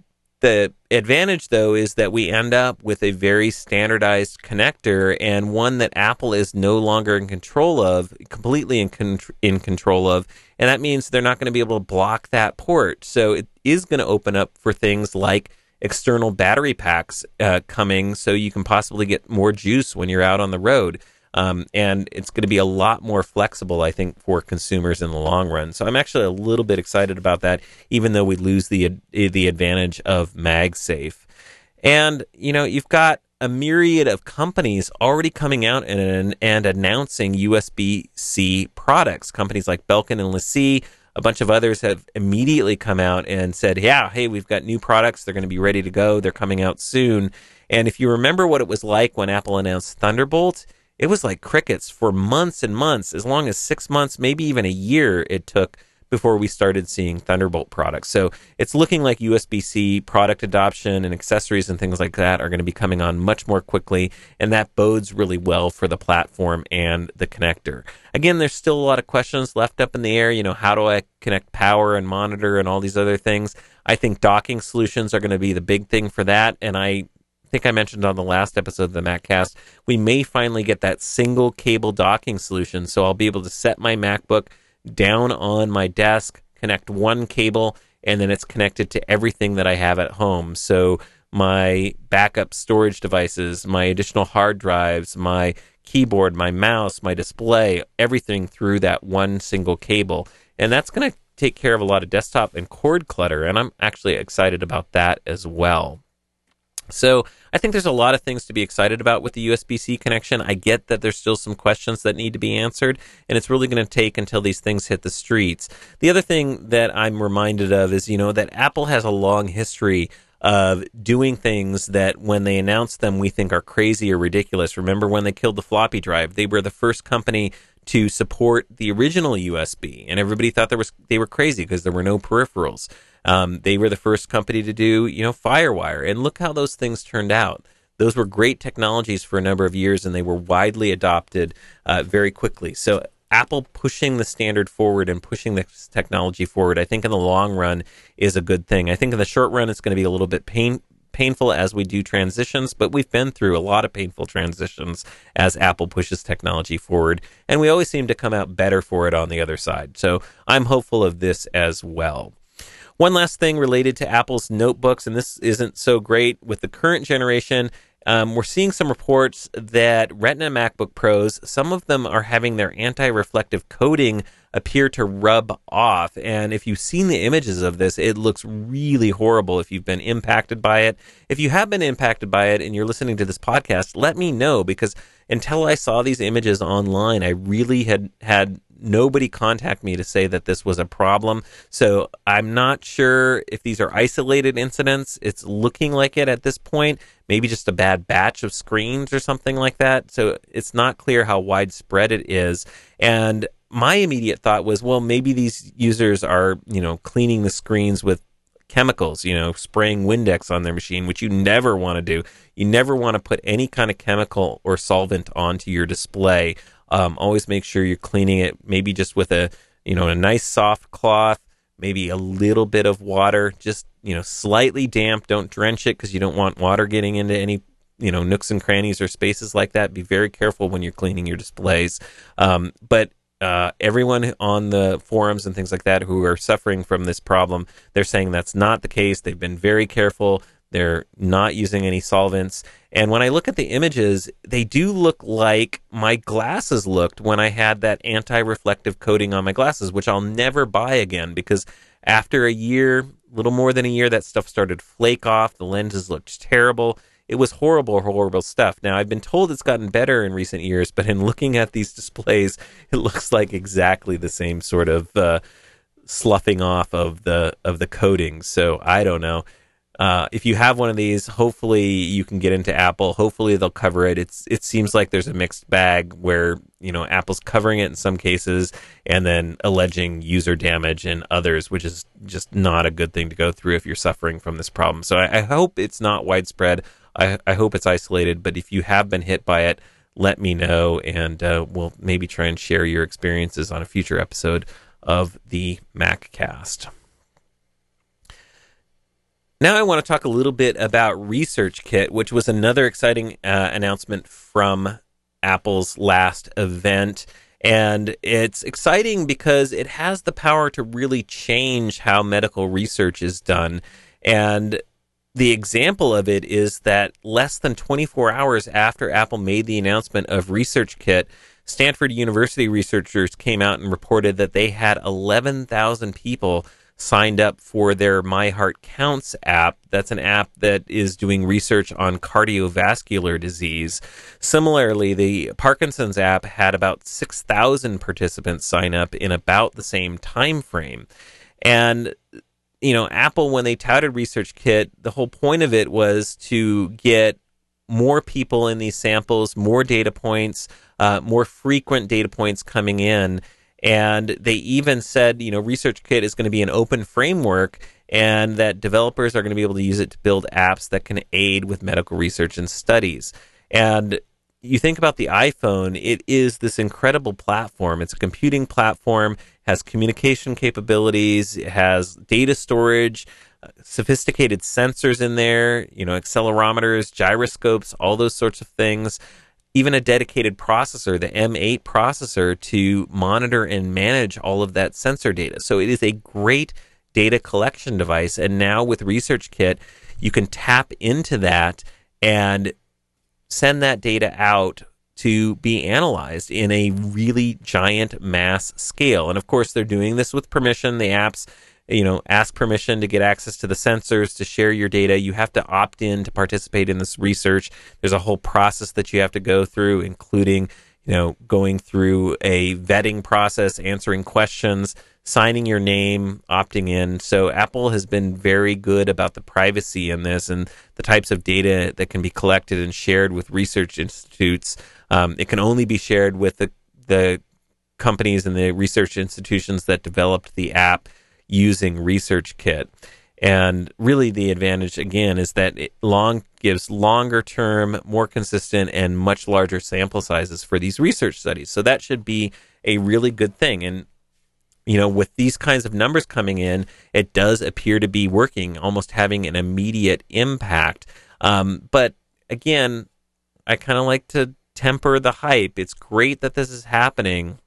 The advantage, though, is that we end up with a very standardized connector, and one that Apple is no longer in control of, completely in, con- in control of, and that means they're not going to be able to block that port. So it, is going to open up for things like external battery packs uh, coming, so you can possibly get more juice when you're out on the road. Um, and it's going to be a lot more flexible, I think, for consumers in the long run. So I'm actually a little bit excited about that, even though we lose the the advantage of MagSafe. And, you know, you've got a myriad of companies already coming out and, and announcing U S B-C products. Companies like Belkin and LaCie, a bunch of others have immediately come out and said, yeah, hey, we've got new products. They're going to be ready to go. They're coming out soon. And if you remember what it was like when Apple announced Thunderbolt, it was like crickets for months and months, as long as six months, maybe even a year it took before we started seeing Thunderbolt products. So it's looking like U S B-C product adoption and accessories and things like that are going to be coming on much more quickly, and that bodes really well for the platform and the connector. Again, there's still a lot of questions left up in the air. You know, how do I connect power and monitor and all these other things? I think docking solutions are going to be the big thing for that, and I I think I mentioned on the last episode of the MacCast, we may finally get that single cable docking solution, so I'll be able to set my MacBook down on my desk, connect one cable, and then it's connected to everything that I have at home. So my backup storage devices, my additional hard drives, my keyboard, my mouse, my display, everything through that one single cable. And that's going to take care of a lot of desktop and cord clutter, and I'm actually excited about that as well. So I think there's a lot of things to be excited about with the U S B-C connection. I get that there's still some questions that need to be answered, and it's really going to take until these things hit the streets. The other thing that I'm reminded of is, you know, that Apple has a long history of doing things that when they announce them we think are crazy or ridiculous. Remember when they killed the floppy drive? They were the first company to support the original U S B, and everybody thought there was they were crazy because there were no peripherals. Um, they were the first company to do, you know, FireWire, and look how those things turned out. Those were great technologies for a number of years, and they were widely adopted uh, very quickly. So Apple pushing the standard forward and pushing this technology forward, I think in the long run is a good thing. I think in the short run it's going to be a little bit pain, painful as we do transitions, but we've been through a lot of painful transitions as Apple pushes technology forward, and we always seem to come out better for it on the other side. So I'm hopeful of this as well. One last thing related to Apple's notebooks, and this isn't so great with the current generation. Um, we're seeing some reports that Retina MacBook Pros, some of them are having their anti-reflective coating appear to rub off. And if you've seen the images of this, it looks really horrible if you've been impacted by it. If you have been impacted by it and you're listening to this podcast, let me know, because until I saw these images online, I really had had nobody contact me to say that this was a problem. So I'm not sure if these are isolated incidents. It's looking like it at this point, maybe just a bad batch of screens or something like that. So it's not clear how widespread it is. And my immediate thought was, well, maybe these users are, you know, cleaning the screens with chemicals, you know, spraying Windex on their machine, which you never want to do. You never want to put any kind of chemical or solvent onto your display. Um, always make sure you're cleaning it, maybe just with a, you know, a nice soft cloth, maybe a little bit of water, just, you know, slightly damp. Don't drench it because you don't want water getting into any, you know, nooks and crannies or spaces like that. Be very careful when you're cleaning your displays. Um, but uh, everyone on the forums and things like that who are suffering from this problem, they're saying that's not the case. They've been very careful. They're not using any solvents. And when I look at the images, they do look like my glasses looked when I had that anti-reflective coating on my glasses, which I'll never buy again, because after a year, a little more than a year, that stuff started to flake off. The lenses looked terrible. It was horrible, horrible stuff. Now, I've been told it's gotten better in recent years, but in looking at these displays, it looks like exactly the same sort of uh, sloughing off of the of the coatings. So I don't know. Uh, if you have one of these, hopefully you can get into Apple. Hopefully they'll cover it. It's it seems like there's a mixed bag where, you know, Apple's covering it in some cases and then alleging user damage in others, which is just not a good thing to go through if you're suffering from this problem. So I, I hope it's not widespread. I, I hope it's isolated. But if you have been hit by it, let me know, and uh, we'll maybe try and share your experiences on a future episode of the MacCast. Now I want to talk a little bit about ResearchKit, which was another exciting uh, announcement from Apple's last event. And it's exciting because it has the power to really change how medical research is done. And the example of it is that less than twenty-four hours after Apple made the announcement of ResearchKit, Stanford University researchers came out and reported that they had eleven thousand people signed up for their My Heart Counts app. That's an app that is doing research on cardiovascular disease. Similarly, the Parkinson's app had about six thousand participants sign up in about the same time frame. And, you know, Apple, when they touted ResearchKit, the whole point of it was to get more people in these samples, more data points, uh, more frequent data points coming in. And they even said, you know, ResearchKit is going to be an open framework and that developers are going to be able to use it to build apps that can aid with medical research and studies. And you think about the iPhone, it is this incredible platform. It's a computing platform, has communication capabilities, it has data storage, uh, sophisticated sensors in there, you know, accelerometers, gyroscopes, all those sorts of things. Even a dedicated processor, the M eight processor, to monitor and manage all of that sensor data. So it is a great data collection device. And now with ResearchKit, you can tap into that and send that data out to be analyzed in a really giant mass scale. And of course, they're doing this with permission. The apps, you know, ask permission to get access to the sensors, to share your data. You have to opt in to participate in this research. There's a whole process that you have to go through, including, you know, going through a vetting process, answering questions, signing your name, opting in. So Apple has been very good about the privacy in this and the types of data that can be collected and shared with research institutes. Um, it can only be shared with the, the companies and the research institutions that developed the app using ResearchKit. And really the advantage, again, is that it long gives longer term, more consistent, and much larger sample sizes for these research studies. So that should be a really good thing. And, you know, with these kinds of numbers coming in, it does appear to be working, almost having an immediate impact. Um, but again, I kind of like to temper the hype. It's great that this is happening,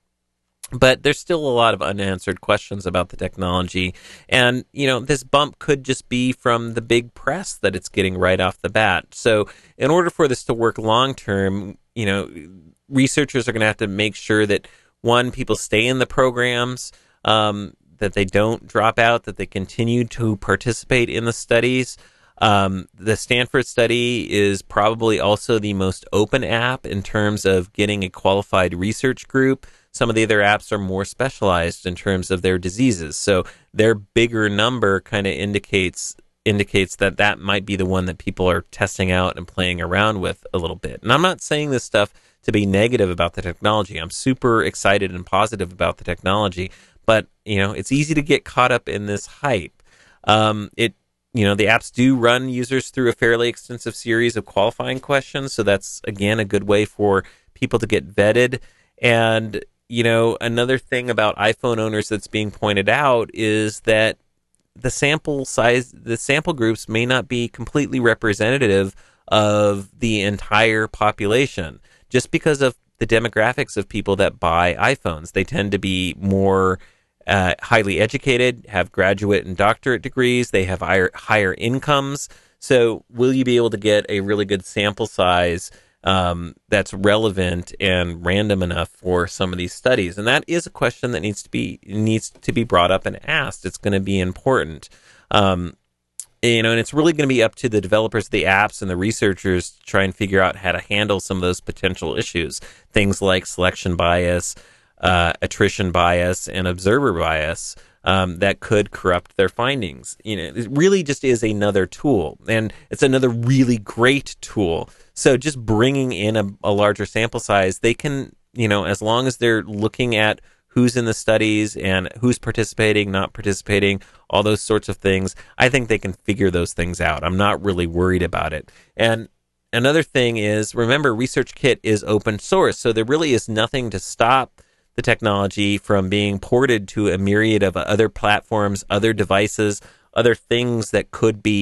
but there's still a lot of unanswered questions about the technology. And, you know, this bump could just be from the big press that it's getting right off the bat. So in order for this to work long term, you know, researchers are going to have to make sure that, one, people stay in the programs, um, that they don't drop out, that they continue to participate in the studies. Um, the Stanford study is probably also the most open app in terms of getting a qualified research group. Some of the other apps are more specialized in terms of their diseases. So their bigger number kind of indicates indicates that that might be the one that people are testing out and playing around with a little bit. And I'm not saying this stuff to be negative about the technology. I'm super excited and positive about the technology. But, you know, it's easy to get caught up in this hype. Um, it You know, the apps do run users through a fairly extensive series of qualifying questions. So that's, again, a good way for people to get vetted. And, you know, another thing about iPhone owners that's being pointed out is that the sample size, the sample groups may not be completely representative of the entire population. Just because of the demographics of people that buy iPhones, they tend to be more Uh, highly educated, have graduate and doctorate degrees, they have higher, higher incomes. So will you be able to get a really good sample size um, that's relevant and random enough for some of these studies? And that is a question that needs to be needs to be brought up and asked. It's going to be important. Um, you know, and it's really going to be up to the developers of the apps and the researchers to try and figure out how to handle some of those potential issues. Things like selection bias, Uh, attrition bias, and observer bias um, that could corrupt their findings. You know, it really just is another tool, and it's another really great tool. So just bringing in a, a larger sample size, they can, you know, as long as they're looking at who's in the studies and who's participating, not participating, all those sorts of things, I think they can figure those things out. I'm not really worried about it. And another thing is, remember, ResearchKit is open source, so there really is nothing to stop the technology from being ported to a myriad of other platforms, other devices, other things that could be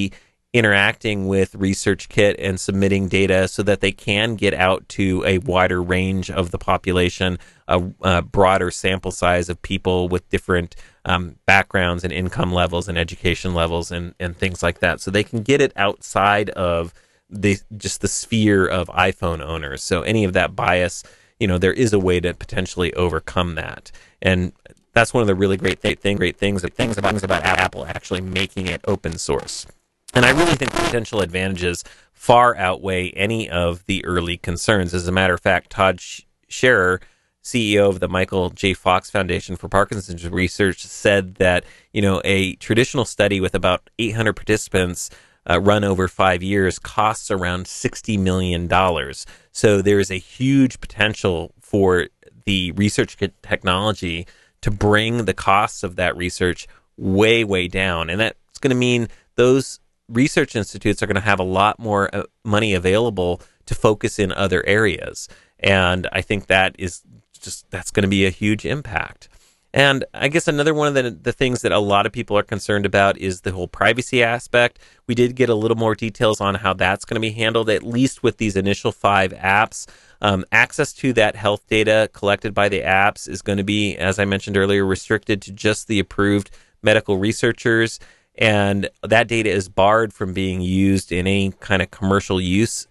interacting with ResearchKit and submitting data so that they can get out to a wider range of the population, a, a broader sample size of people with different um, backgrounds and income levels and education levels and, and things like that. So they can get it outside of the just the sphere of iPhone owners. So any of that bias, you know, there is a way to potentially overcome that. And that's one of the really great th- thing, great things, things about, things about Apple actually making it open source. And I really think the potential advantages far outweigh any of the early concerns. As a matter of fact, Todd Scherer, C E O of the Michael J. Fox Foundation for Parkinson's Research, said that, you know, a traditional study with about eight hundred participants uh, run over five years costs around sixty million dollars. So there is a huge potential for the research technology to bring the costs of that research way, way down. And that's going to mean those research institutes are going to have a lot more uh, money available to focus in other areas. And I think that is just, that's going to be a huge impact. And I guess another one of the, the things that a lot of people are concerned about is the whole privacy aspect. We did get a little more details on how that's going to be handled, at least with these initial five apps. Um, access to that health data collected by the apps is going to be, as I mentioned earlier, restricted to just the approved medical researchers. And that data is barred from being used in any kind of commercial use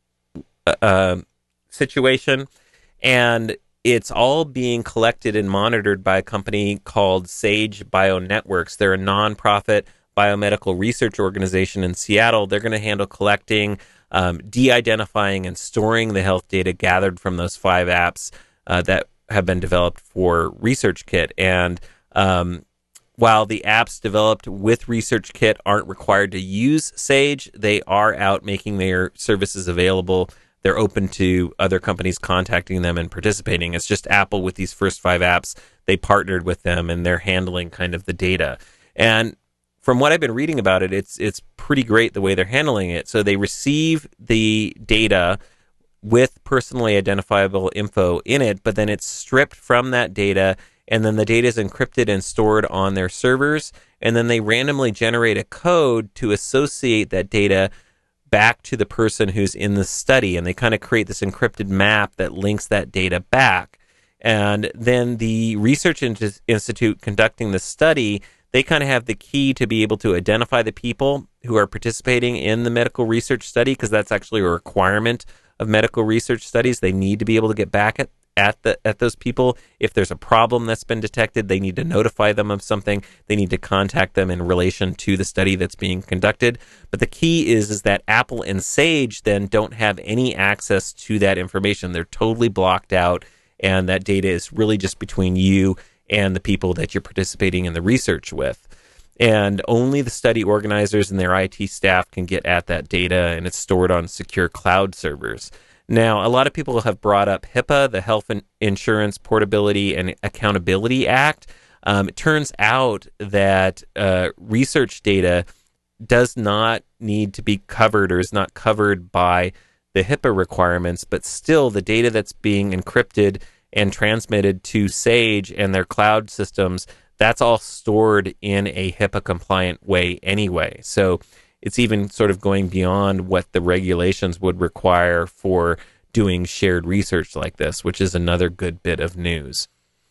uh, situation. And it's all being collected and monitored by a company called Sage Bionetworks. They're a nonprofit biomedical research organization in Seattle. They're going to handle collecting, um, de-identifying, and storing the health data gathered from those five apps uh, that have been developed for ResearchKit. And um, while the apps developed with ResearchKit aren't required to use Sage, they are out making their services available. They're open to other companies contacting them and participating. It's just Apple with these first five apps. They partnered with them, and they're handling kind of the data. And from what I've been reading about it, it's it's pretty great the way they're handling it. So they receive the data with personally identifiable info in it, but then it's stripped from that data, and then the data is encrypted and stored on their servers, and then they randomly generate a code to associate that data back to the person who's in the study, and they kind of create this encrypted map that links that data back. And then the research institute conducting the study, they kind of have the key to be able to identify the people who are participating in the medical research study, because that's actually a requirement of medical research studies. They need to be able to get back at at the at those people. If there's a problem that's been detected, they need to notify them of something. They need to contact them in relation to the study that's being conducted. But the key is is that Apple and Sage then don't have any access to that information. They're totally blocked out, and that data is really just between you and the people that you're participating in the research with. And only the study organizers and their I T staff can get at that data, and it's stored on secure cloud servers. Now, a lot of people have brought up HIPAA, the Health Insurance Portability and Accountability Act. Um, it turns out that uh, research data does not need to be covered or is not covered by the HIPAA requirements, but still the data that's being encrypted and transmitted to Sage and their cloud systems, that's all stored in a HIPAA-compliant way anyway. So it's even sort of going beyond what the regulations would require for doing shared research like this, which is another good bit of news.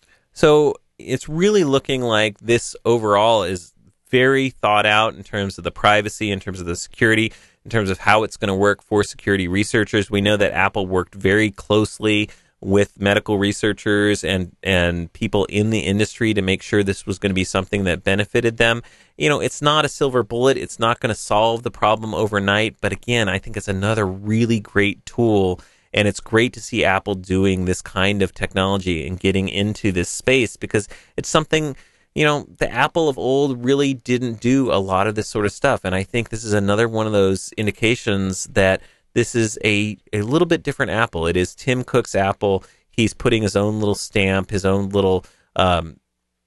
So it's really looking like this overall is very thought out in terms of the privacy, in terms of the security, in terms of how it's going to work for security researchers. We know that Apple worked very closely with medical researchers and, and people in the industry to make sure this was going to be something that benefited them. You know, it's not a silver bullet. It's not going to solve the problem overnight. But again, I think it's another really great tool. And it's great to see Apple doing this kind of technology and getting into this space, because it's something, you know, the Apple of old really didn't do a lot of this sort of stuff. And I think this is another one of those indications that this is a, a little bit different Apple. It is Tim Cook's Apple. He's putting his own little stamp, his own little, um,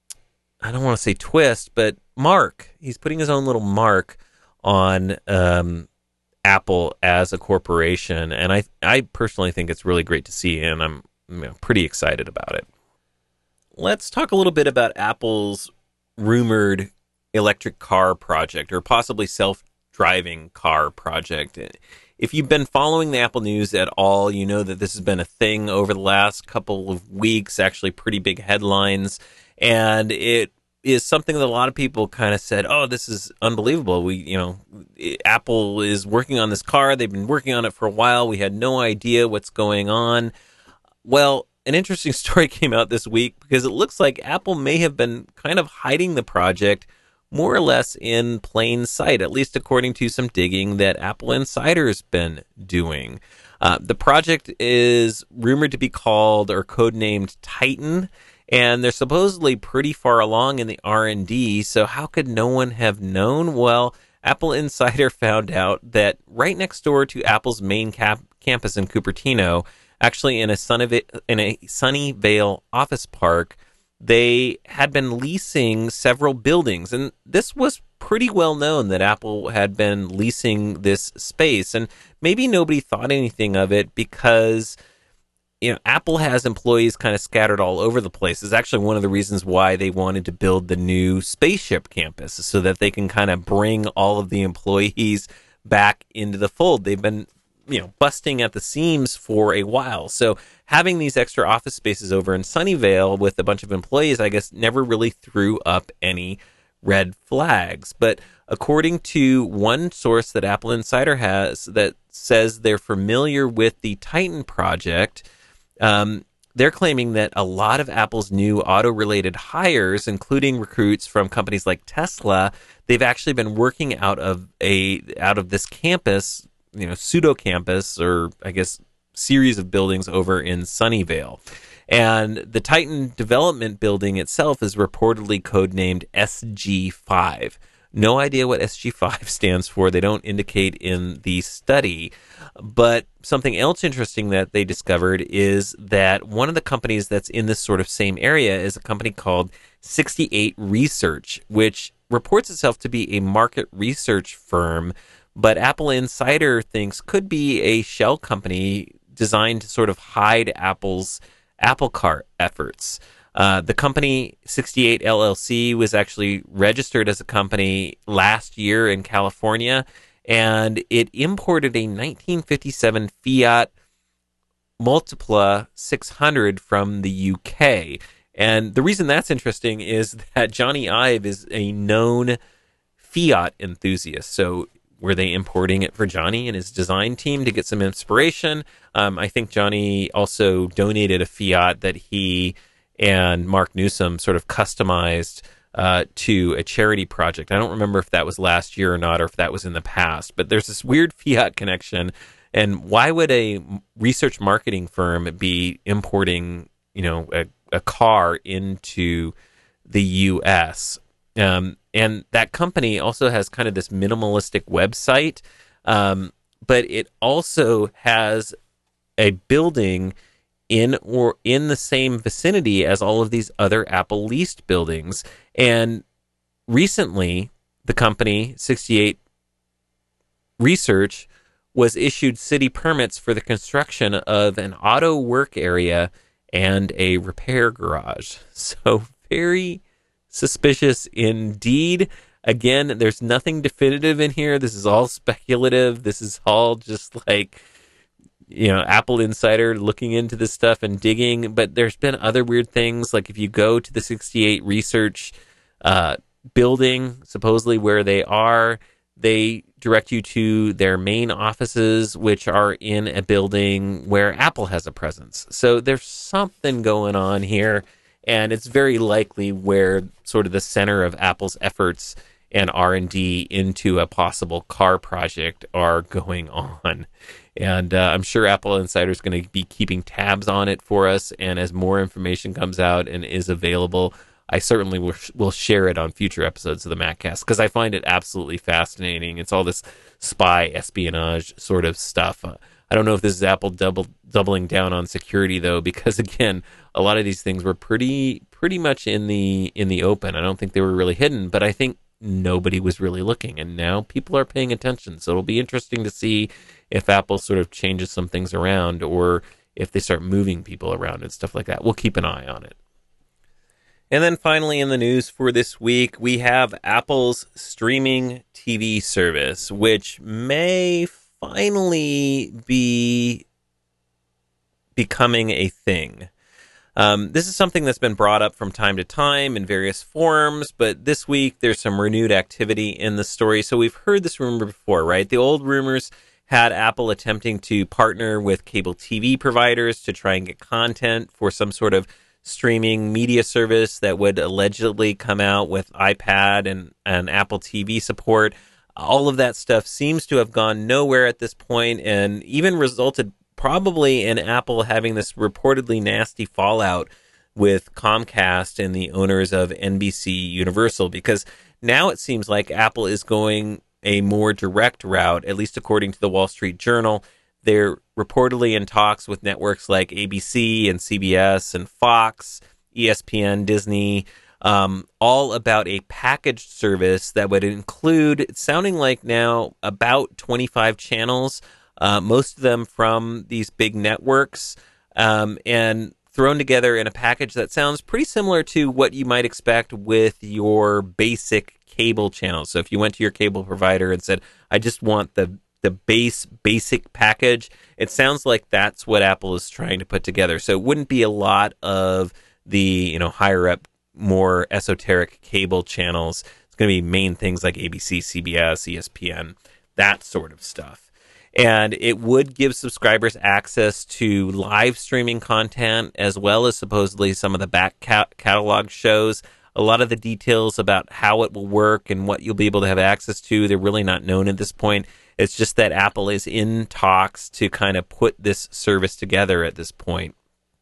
I don't want to say twist, but mark. He's putting his own little mark on um, Apple as a corporation. And I, I personally think it's really great to see, and I'm you know, pretty excited about it. Let's talk a little bit about Apple's rumored electric car project, or possibly self self-driving car project. If you've been following the Apple news at all, you know that this has been a thing over the last couple of weeks, actually pretty big headlines. And it is something that a lot of people kind of said, oh, this is unbelievable. We, you know, Apple is working on this car. They've been working on it for a while. We had no idea what's going on. Well, an interesting story came out this week because it looks like Apple may have been kind of hiding the project more or less in plain sight, at least according to some digging that Apple Insider's been doing. Uh, the project is rumored to be called or codenamed Titan, and they're supposedly pretty far along in the R and D, so how could no one have known? Well, Apple Insider found out that right next door to Apple's main cap- campus in Cupertino, actually in a, Sunnyvale, in a Sunnyvale office park, they had been leasing several buildings, and this was pretty well known that Apple had been leasing this space, and maybe nobody thought anything of it because, you know, Apple has employees kind of scattered all over the place. It's actually one of the reasons why they wanted to build the new spaceship campus, so that they can kind of bring all of the employees back into the fold. They've been, you know, busting at the seams for a while. So having these extra office spaces over in Sunnyvale with a bunch of employees, I guess, never really threw up any red flags. But according to one source that Apple Insider has that says they're familiar with the Titan project, um, they're claiming that a lot of Apple's new auto-related hires, including recruits from companies like Tesla, they've actually been working out of a out of this campus, you know, pseudo campus, or I guess series of buildings over in Sunnyvale. And the Titan development building itself is reportedly codenamed S G five. No idea what S G five stands for. They don't indicate in the study. But something else interesting that they discovered is that one of the companies that's in this sort of same area is a company called sixty-eight Research, which reports itself to be a market research firm, but Apple Insider thinks could be a shell company designed to sort of hide Apple's Apple Car efforts. Uh, the company sixty-eight L L C was actually registered as a company last year in California, and it imported a nineteen fifty-seven Fiat Multipla six hundred from the U K. And the reason that's interesting is that Johnny Ive is a known Fiat enthusiast. So were they importing it for Johnny and his design team to get some inspiration? Um, I think Johnny also donated a Fiat that he and Mark Newsom sort of customized uh, to a charity project. I don't remember if that was last year or not, or if that was in the past, but there's this weird Fiat connection. And why would a research marketing firm be importing, you know, a, a car into the U S? Um, and that company also has kind of this minimalistic website, um, but it also has a building in or in the same vicinity as all of these other Apple leased buildings. And recently, the company sixty-eight Research was issued city permits for the construction of an auto work area and a repair garage. So very suspicious indeed. Again, there's nothing definitive in here. This is all speculative. This is all just like, you know, Apple Insider looking into this stuff and digging. But there's been other weird things. Like if you go to the sixty-eight Research uh, building, supposedly where they are, they direct you to their main offices, which are in a building where Apple has a presence. So there's something going on here. And it's very likely where sort of the center of Apple's efforts and R and D into a possible car project are going on. And uh, I'm sure Apple Insider is going to be keeping tabs on it for us. And as more information comes out and is available, I certainly will, will share it on future episodes of the MacCast, because I find it absolutely fascinating. It's all this spy espionage sort of stuff. Uh, I don't know if this is Apple double, doubling down on security, though, because, again, a lot of these things were pretty pretty much in the in the open. I don't think they were really hidden, but I think nobody was really looking, and now people are paying attention. So it'll be interesting to see if Apple sort of changes some things around, or if they start moving people around and stuff like that. We'll keep an eye on it. And then finally in the news for this week, we have Apple's streaming T V service, which may finally be becoming a thing. Um, this is something that's been brought up from time to time in various forms, but this week there's some renewed activity in the story. So we've heard this rumor before, right? The old rumors had Apple attempting to partner with cable T V providers to try and get content for some sort of streaming media service that would allegedly come out with iPad and, and Apple T V support. All of that stuff seems to have gone nowhere at this point, and even resulted probably in Apple having this reportedly nasty fallout with Comcast and the owners of N B C Universal, because now it seems like Apple is going a more direct route, at least according to the Wall Street Journal. They're reportedly in talks with networks like A B C and C B S and Fox, E S P N, Disney, um, all about a packaged service that would include, it's sounding like now, about twenty-five channels, uh, most of them from these big networks, um, and thrown together in a package that sounds pretty similar to what you might expect with your basic cable channels. So if you went to your cable provider and said, I just want the the base basic package, it sounds like that's what Apple is trying to put together. So it wouldn't be a lot of the, you know, higher up, more esoteric cable channels. It's going to be main things like A B C, C B S, E S P N, that sort of stuff. And it would give subscribers access to live streaming content, as well as supposedly some of the back cat- catalog shows. A lot of the details about how it will work and what you'll be able to have access to, they're really not known at this point. It's just that Apple is in talks to kind of put this service together at this point.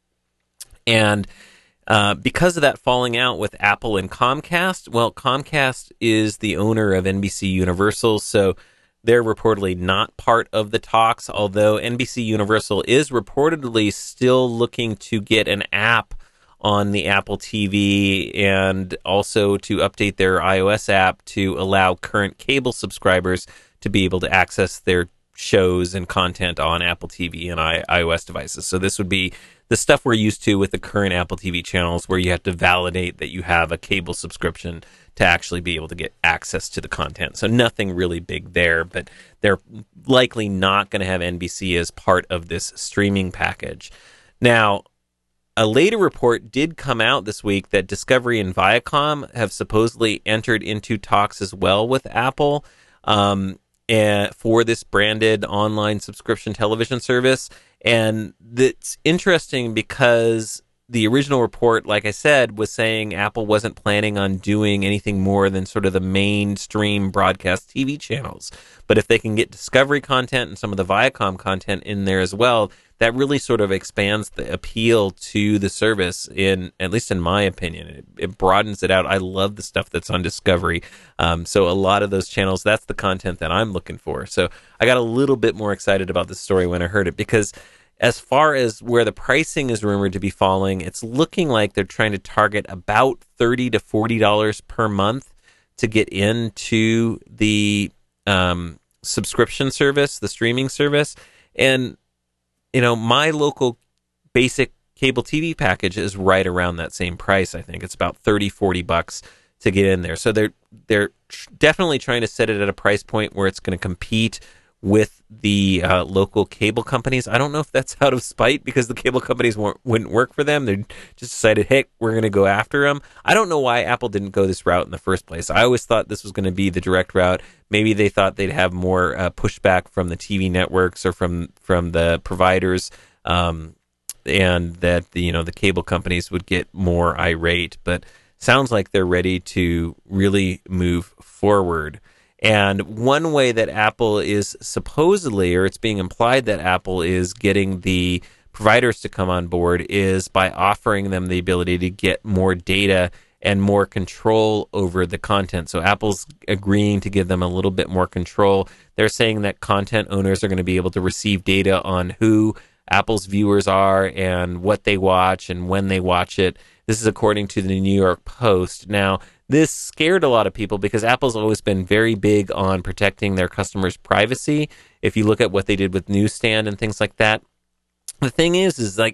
And uh, because of that falling out with Apple and Comcast, well, Comcast is the owner of N B C Universal, so they're reportedly not part of the talks, although N B C Universal is reportedly still looking to get an app on the Apple T V and also to update their iOS app to allow current cable subscribers to be able to access their shows and content on Apple T V and I- iOS devices. So this would be the stuff we're used to with the current Apple T V channels, where you have to validate that you have a cable subscription to actually be able to get access to the content. So nothing really big there, but they're likely not going to have N B C as part of this streaming package. Now, a later report did come out this week that Discovery and Viacom have supposedly entered into talks as well with Apple um, and for this branded online subscription television service. And that's interesting because the original report, like I said, was saying Apple wasn't planning on doing anything more than sort of the mainstream broadcast T V channels. But if they can get Discovery content and some of the Viacom content in there as well, that really sort of expands the appeal to the service, in at least in my opinion. It, it broadens it out. I love the stuff that's on Discovery. Um, so a lot of those channels, that's the content that I'm looking for. So I got a little bit more excited about this story when I heard it, because as far as where the pricing is rumored to be falling, it's looking like they're trying to target about thirty to forty dollars per month to get into the um, subscription service, the streaming service. And, you know, my local basic cable T V package is right around that same price. I think it's about thirty, forty bucks to get in there. So they're they're tr- definitely trying to set it at a price point where it's going to compete with the uh, local cable companies. I don't know if that's out of spite because the cable companies won't, wouldn't work for them. They just decided, hey, we're going to go after them. I don't know why Apple didn't go this route in the first place. I always thought this was going to be the direct route. Maybe they thought they'd have more uh, pushback from the T V networks or from from the providers, um, and that the, you know the cable companies would get more irate. But sounds like they're ready to really move forward. And one way that Apple is supposedly, or it's being implied that Apple is getting the providers to come on board, is by offering them the ability to get more data and more control over the content. So Apple's agreeing to give them a little bit more control. They're saying that content owners are going to be able to receive data on who Apple's viewers are and what they watch and when they watch it. This is according to the New York Post. Now, this scared a lot of people because Apple's always been very big on protecting their customers' privacy. If you look at what they did with Newsstand and things like that, the thing is, is like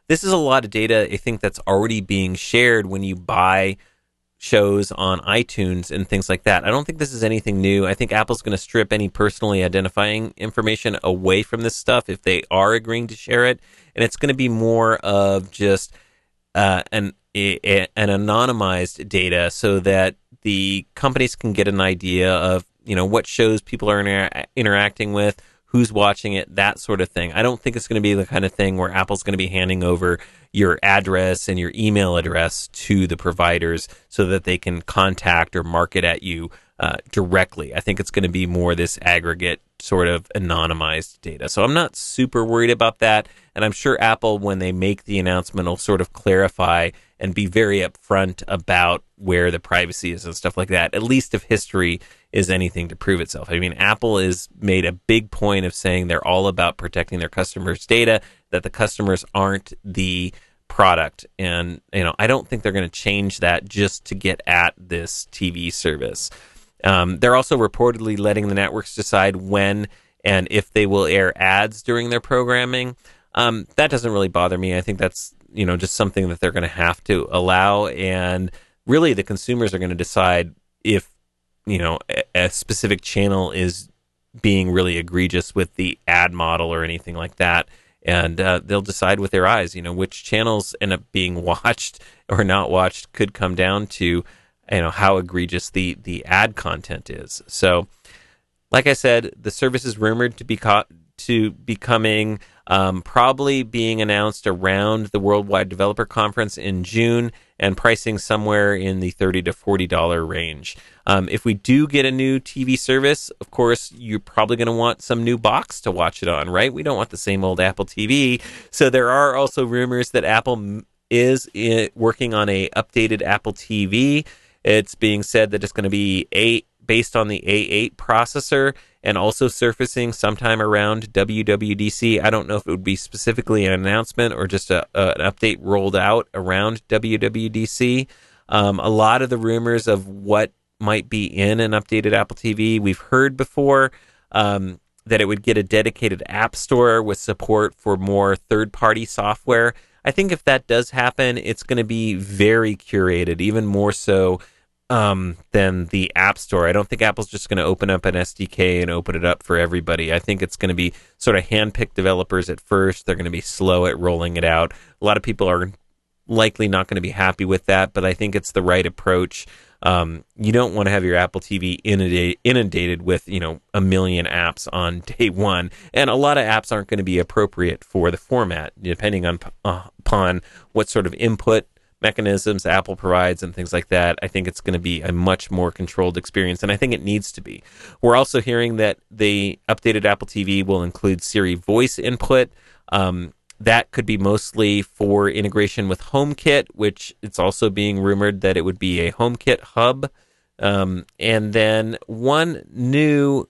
this is a lot of data, I think, that's already being shared when you buy shows on iTunes and things like that. I don't think this is anything new. I think Apple's going to strip any personally identifying information away from this stuff if they are agreeing to share it, and it's going to be more of just uh, an a, an anonymized data so that the companies can get an idea of, you know, what shows people are inter- interacting with, who's watching it, that sort of thing. I don't think it's going to be the kind of thing where Apple's going to be handing over your address and your email address to the providers so that they can contact or market at you uh, directly. I think it's going to be more this aggregate sort of anonymized data. So I'm not super worried about that. And I'm sure Apple, when they make the announcement, will sort of clarify and be very upfront about where the privacy is and stuff like that, at least if history is anything to prove itself. I mean, Apple has made a big point of saying they're all about protecting their customers' data, that the customers aren't the product. And, you know, I don't think they're going to change that just to get at this T V service. Um, they're also reportedly letting the networks decide when and if they will air ads during their programming. Um, that doesn't really bother me. I think that's, you know, just something that they're going to have to allow. And really, the consumers are going to decide if, you know, a, a specific channel is being really egregious with the ad model or anything like that. And uh, they'll decide with their eyes, you know, which channels end up being watched or not watched could come down to, you know, how egregious the, the ad content is. So, like I said, the service is rumored to be co- to be coming, um, probably being announced around the Worldwide Developer Conference in June, and pricing somewhere in the thirty to forty dollars range. Um, if we do get a new T V service, of course, you're probably going to want some new box to watch it on, right? We don't want the same old Apple T V. So there are also rumors that Apple is I- working on a updated Apple T V. It's being said that it's going to be a based on the A eight processor and also surfacing sometime around W W D C. I don't know if it would be specifically an announcement or just a, a, an update rolled out around W W D C. Um, a lot of the rumors of what might be in an updated Apple T V we've heard before, um, that it would get a dedicated app store with support for more third-party software. I think if that does happen, it's going to be very curated, even more so um, than the App Store. I don't think Apple's just going to open up an S D K and open it up for everybody. I think it's going to be sort of hand-picked developers at first. They're going to be slow at rolling it out. A lot of people are likely not going to be happy with that, but I think it's the right approach. Um, you don't want to have your Apple T V inundated, inundated with, you know, a million apps on day one. And a lot of apps aren't going to be appropriate for the format, depending on uh, upon what sort of input mechanisms Apple provides and things like that. I think it's going to be a much more controlled experience, and I think it needs to be. We're also hearing that the updated Apple T V will include Siri voice input. Um, that could be mostly for integration with HomeKit, which it's also being rumored that it would be a HomeKit hub. Um, and then one new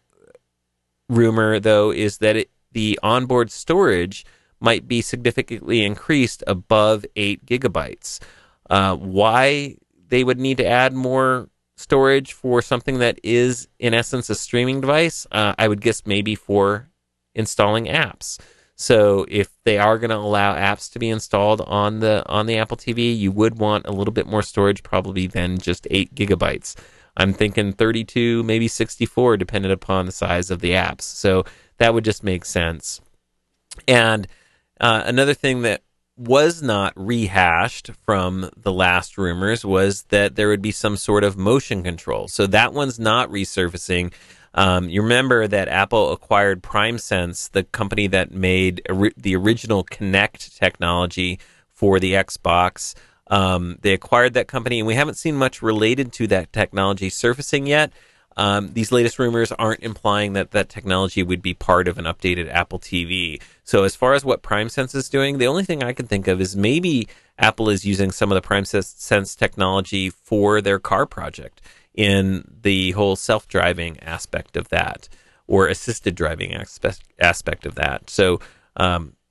rumor, though, is that it, the onboard storage might be significantly increased above eight gigabytes. Uh, why they would need to add more storage for something that is, in essence, a streaming device, uh, I would guess maybe for installing apps. So if they are going to allow apps to be installed on the on the Apple T V, you would want a little bit more storage probably than just eight gigabytes. I'm thinking thirty-two, maybe sixty-four, depending upon the size of the apps. So that would just make sense. And uh, another thing that was not rehashed from the last rumors was that there would be some sort of motion control. So that one's not resurfacing. Um, you remember that Apple acquired PrimeSense, the company that made ori- the original Kinect technology for the Xbox. Um, they acquired that company, and we haven't seen much related to that technology surfacing yet. Um, these latest rumors aren't implying that that technology would be part of an updated Apple T V. So as far as what PrimeSense is doing, the only thing I can think of is maybe Apple is using some of the PrimeSense technology for their car project in the whole self-driving aspect of that, or assisted driving aspect aspect of that. So um,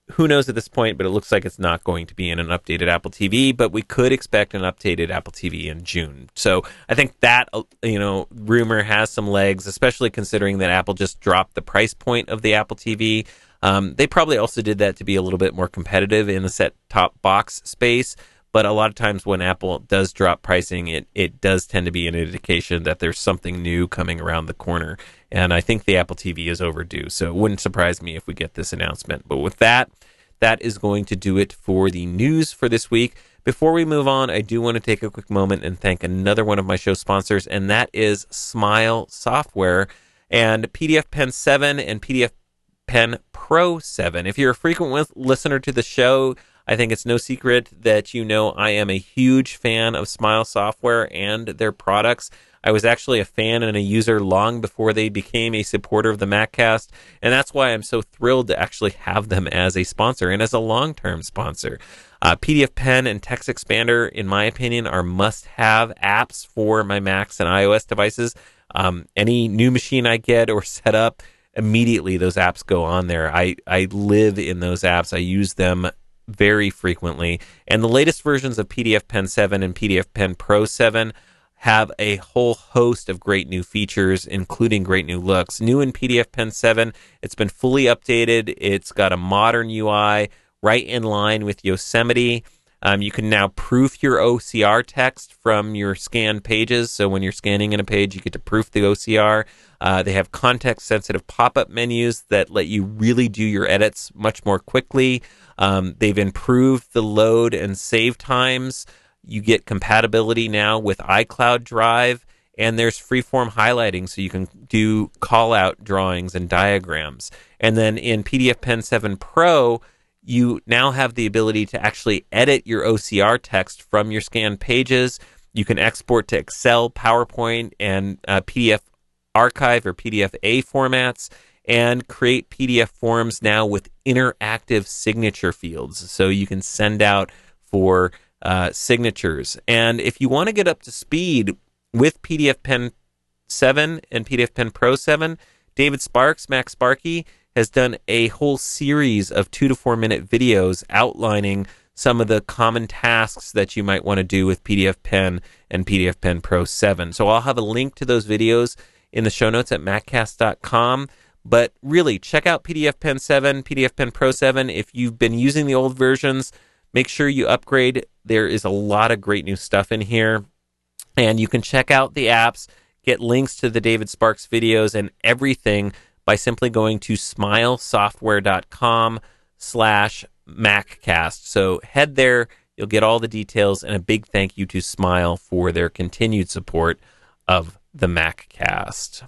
who knows at this point, but it looks like it's not going to be in an updated Apple T V, but we could expect an updated Apple T V in June. So I think that, you know, rumor has some legs, especially considering that Apple just dropped the price point of the Apple T V. Um, they probably also did that to be a little bit more competitive in the set-top box space, but a lot of times when Apple does drop pricing, it, it does tend to be an indication that there's something new coming around the corner. And I think the Apple T V is overdue, so it wouldn't surprise me if we get this announcement. But with that, that is going to do it for the news for this week. Before we move on, I do want to take a quick moment and thank another one of my show sponsors, and that is Smile Software and P D F Pen seven and P D F Pen Pro seven. If you're a frequent listener to the show, I think it's no secret that you know I am a huge fan of Smile Software and their products. I was actually a fan and a user long before they became a supporter of the MacCast, and that's why I'm so thrilled to actually have them as a sponsor and as a long-term sponsor. Uh, P D F Pen and Text Expander, in my opinion, are must-have apps for my Macs and iOS devices. Um, any new machine I get or set up, immediately those apps go on there. I, I live in those apps. I use them very frequently. And the latest versions of P D F Pen seven and P D F Pen Pro seven have a whole host of great new features, including great new looks. New in P D F Pen seven, it's been fully updated. It's got a modern U I right in line with Yosemite. Um, you can now proof your O C R text from your scanned pages. So when you're scanning in a page, you get to proof the O C R. Uh, they have context-sensitive pop-up menus that let you really do your edits much more quickly. Um, they've improved the load and save times. You get compatibility now with iCloud Drive, and there's freeform highlighting, so you can do call-out drawings and diagrams. And then in P D F Pen seven Pro, you now have the ability to actually edit your O C R text from your scanned pages. You can export to Excel, PowerPoint, and uh, P D F Archive or P D F A formats, and create P D F forms now with interactive signature fields, so you can send out for uh, signatures. And if you want to get up to speed with P D F Pen seven and P D F Pen Pro seven, David Sparks, Mac Sparky, has done a whole series of two to four minute videos outlining some of the common tasks that you might want to do with P D F Pen and P D F Pen Pro seven. So I'll have a link to those videos in the show notes at maccast dot com. But really, check out P D F Pen seven, P D F Pen Pro seven. If you've been using the old versions, make sure you upgrade. There is a lot of great new stuff in here. And you can check out the apps, get links to the David Sparks videos and everything by simply going to smilesoftware dot com slash MacCast. So head there, you'll get all the details, and a big thank you to Smile for their continued support of the MacCast.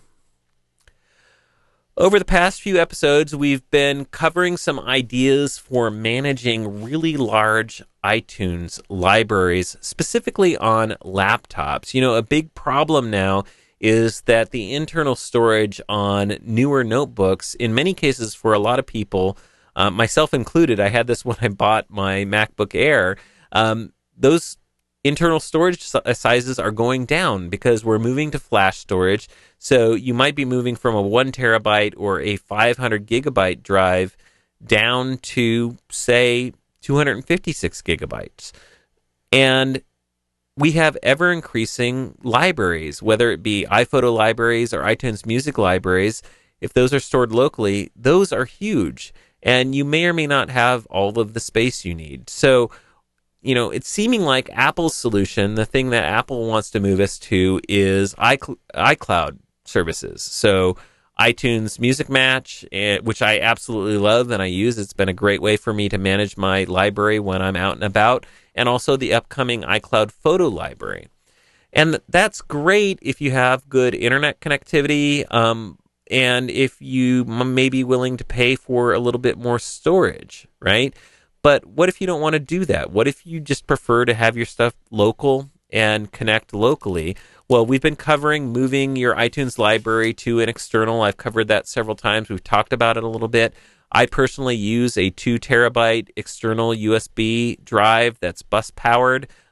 Over the past few episodes, we've been covering some ideas for managing really large iTunes libraries, specifically on laptops. You know, a big problem now is that the internal storage on newer notebooks, in many cases for a lot of people, uh, myself included, I had this when I bought my MacBook Air, um, those internal storage sizes are going down because we're moving to flash storage. So you might be moving from a one terabyte or a five hundred gigabyte drive down to, say, two hundred fifty-six gigabytes. And we have ever-increasing libraries, whether it be iPhoto libraries or iTunes Music libraries. If those are stored locally, those are huge. And you may or may not have all of the space you need. So, you know, it's seeming like Apple's solution, the thing that Apple wants to move us to, is iCloud services. So iTunes Music Match, which I absolutely love and I use. It's been a great way for me to manage my library when I'm out and about, and also the upcoming iCloud Photo Library. And that's great if you have good internet connectivity, um, and if you may be willing to pay for a little bit more storage, right? But what if you don't want to do that? What if you just prefer to have your stuff local and connect locally? Well, we've been covering moving your iTunes library to an external. I've covered that several times. We've talked about it a little bit. I personally use a two terabyte external U S B drive that's bus powered.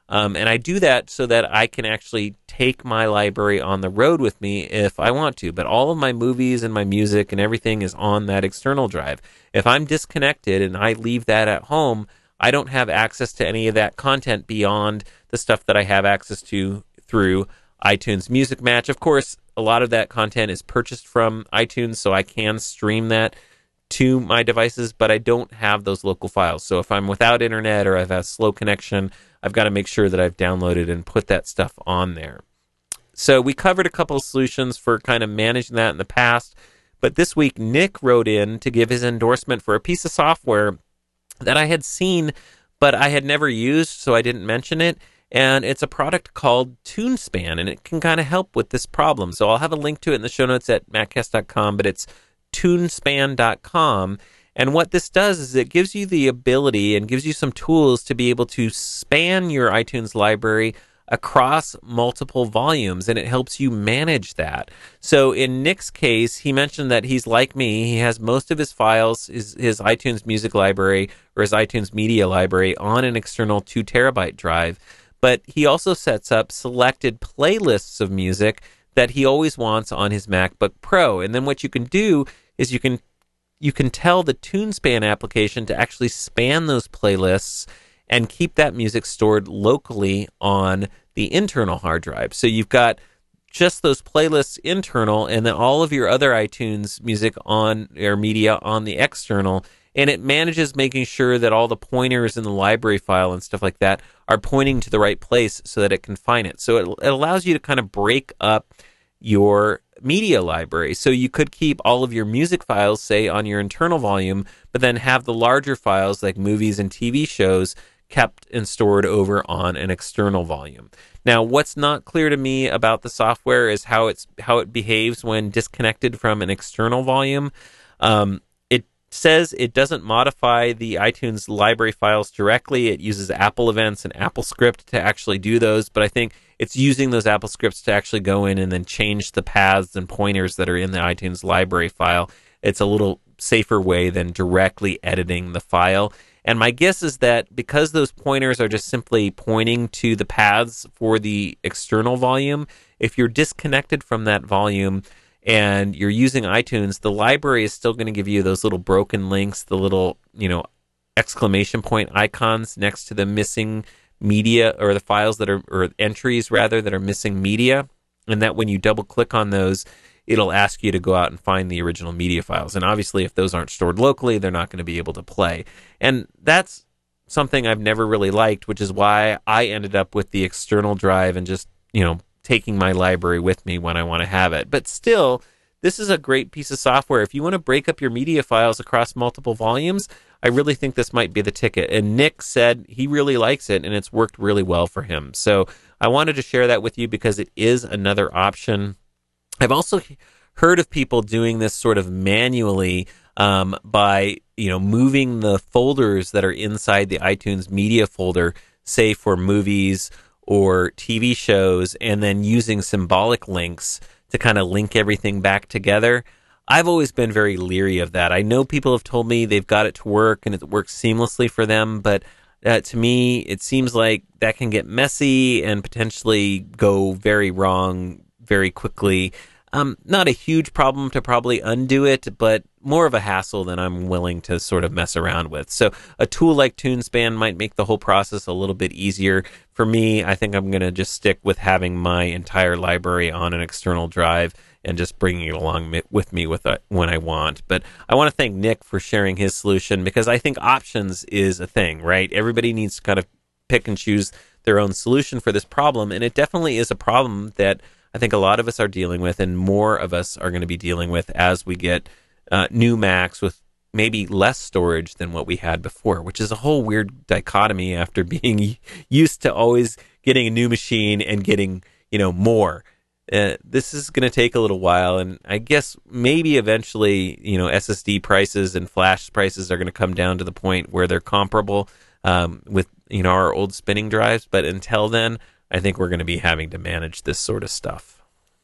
Um, and I do that so that I can actually take my library on the road with me if I want to. But all of my movies and my music and everything is on that external drive. If I'm disconnected and I leave that at home, I don't have access to any of that content beyond the stuff that I have access to through iTunes Music Match. Of course, a lot of that content is purchased from iTunes, so I can stream that to my devices, but I don't have those local files. So if I'm without internet or I've had a slow connection, I've got to make sure that I've downloaded and put that stuff on there. So we covered a couple of solutions for kind of managing that in the past, but this week Nick wrote in to give his endorsement for a piece of software that I had seen, but I had never used, so I didn't mention it. And it's a product called TuneSpan, and it can kind of help with this problem. So I'll have a link to it in the show notes at maccast dot com, but it's tunespan dot com. And what this does is it gives you the ability and gives you some tools to be able to span your iTunes library across multiple volumes, and it helps you manage that. So in Nick's case, he mentioned that he's like me. He has most of his files, his, his iTunes music library or his iTunes media library on an external two terabyte drive. But he also sets up selected playlists of music that he always wants on his MacBook Pro. And then what you can do is you can you can tell the TuneSpan application to actually span those playlists and keep that music stored locally on the internal hard drive. So you've got just those playlists internal, and then all of your other iTunes music on or media on the external. And it manages making sure that all the pointers in the library file and stuff like that are pointing to the right place so that it can find it. So it, it allows you to kind of break up your media library. So you could keep all of your music files, say, on your internal volume, but then have the larger files like movies and T V shows kept and stored over on an external volume. Now, what's not clear to me about the software is how it's how it behaves when disconnected from an external volume. Um, it says it doesn't modify the iTunes library files directly. It uses Apple events and Apple script to actually do those, but I think it's using those Apple scripts to actually go in and then change the paths and pointers that are in the iTunes library file. It's a little safer way than directly editing the file. And my guess is that because those pointers are just simply pointing to the paths for the external volume, if you're disconnected from that volume and you're using iTunes, the library is still going to give you those little broken links, the little, you know, exclamation point icons next to the missing media, or the files that are, or entries rather, that are missing media. And that when you double click on those, it'll ask you to go out and find the original media files. And obviously, if those aren't stored locally, they're not going to be able to play. And that's something I've never really liked, which is why I ended up with the external drive and just, you know, taking my library with me when I want to have it. But still, this is a great piece of software. If you want to break up your media files across multiple volumes, I really think this might be the ticket. And Nick said he really likes it, and it's worked really well for him. So I wanted to share that with you because it is another option. I've also heard of people doing this sort of manually um, by, you know, moving the folders that are inside the iTunes media folder, say for movies or T V shows, and then using symbolic links to kind of link everything back together. I've always been very leery of that. I know people have told me they've got it to work and it works seamlessly for them, but uh, to me, it seems like that can get messy and potentially go very wrong very quickly. Um, not a huge problem to probably undo it, but more of a hassle than I'm willing to sort of mess around with. So a tool like TuneSpan might make the whole process a little bit easier. For me, I think I'm going to just stick with having my entire library on an external drive and just bringing it along with me with it when I want. But I want to thank Nick for sharing his solution, because I think options is a thing, right? Everybody needs to kind of pick and choose their own solution for this problem, and it definitely is a problem that I think a lot of us are dealing with, and more of us are going to be dealing with as we get uh, new Macs with maybe less storage than what we had before, which is a whole weird dichotomy after being used to always getting a new machine and getting, you know, more. Uh, this is going to take a little while, and I guess maybe eventually, you know, S S D prices and flash prices are going to come down to the point where they're comparable um, with, you know, our old spinning drives. But until then, I think we're going to be having to manage this sort of stuff.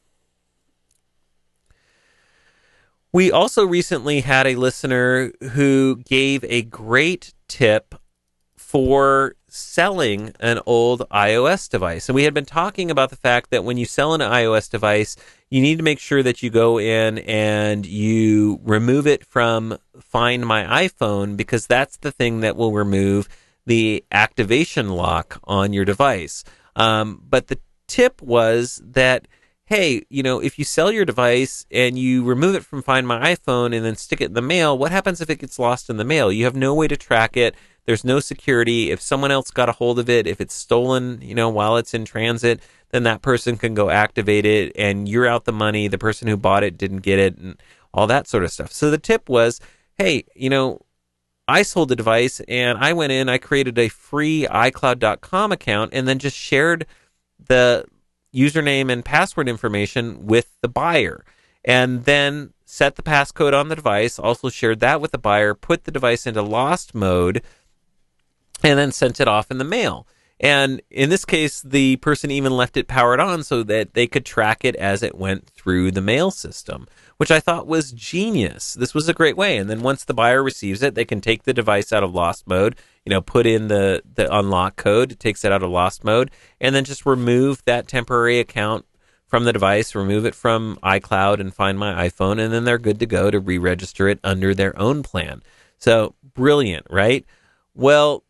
We also recently had a listener who gave a great tip for selling an old iOS device. And we had been talking about the fact that when you sell an iOS device, you need to make sure that you go in and you remove it from Find My iPhone, because that's the thing that will remove the activation lock on your device. Um, but the tip was that, hey, you know, if you sell your device and you remove it from Find My iPhone and then stick it in the mail, what happens if it gets lost in the mail? You have no way to track it. There's no security. If someone else got a hold of it, if it's stolen, you know, while it's in transit, then that person can go activate it and you're out the money. The person who bought it didn't get it and all that sort of stuff. So the tip was, hey, you know, I sold the device and I went in, I created a free i cloud dot com account and then just shared the username and password information with the buyer, and then set the passcode on the device, also shared that with the buyer, put the device into lost mode, and then sent it off in the mail. And in this case, the person even left it powered on so that they could track it as it went through the mail system, which I thought was genius. This was a great way. And then once the buyer receives it, they can take the device out of lost mode, you know, put in the, the unlock code, it takes it out of lost mode, and then just remove that temporary account from the device, remove it from iCloud and Find My iPhone, and then they're good to go to re-register it under their own plan. So brilliant, right? Well,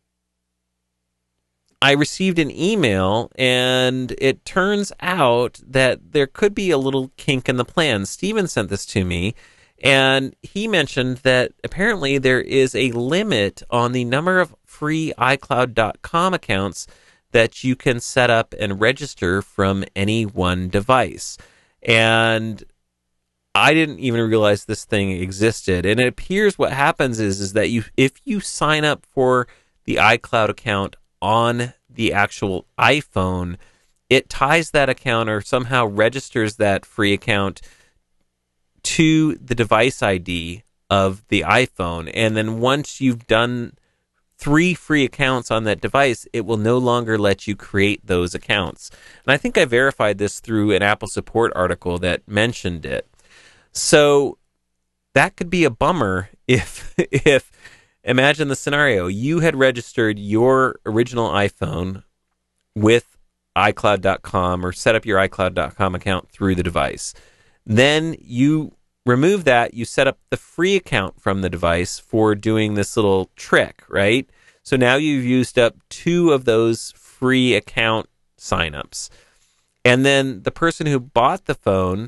I received an email, and it turns out that there could be a little kink in the plan. Steven sent this to me, and he mentioned that apparently there is a limit on the number of free i cloud dot com accounts that you can set up and register from any one device. And I didn't even realize this thing existed. And it appears what happens is, is that you, if you sign up for the iCloud account on the actual iPhone, it ties that account or somehow registers that free account to the device I D of the iPhone. And then once you've done three free accounts on that device, it will no longer let you create those accounts. And I think I verified this through an Apple support article that mentioned it. So that could be a bummer if if imagine the scenario. You had registered your original iPhone with i cloud dot com or set up your i cloud dot com account through the device. Then you remove that, you set up the free account from the device for doing this little trick, right? So now you've used up two of those free account signups. And then the person who bought the phone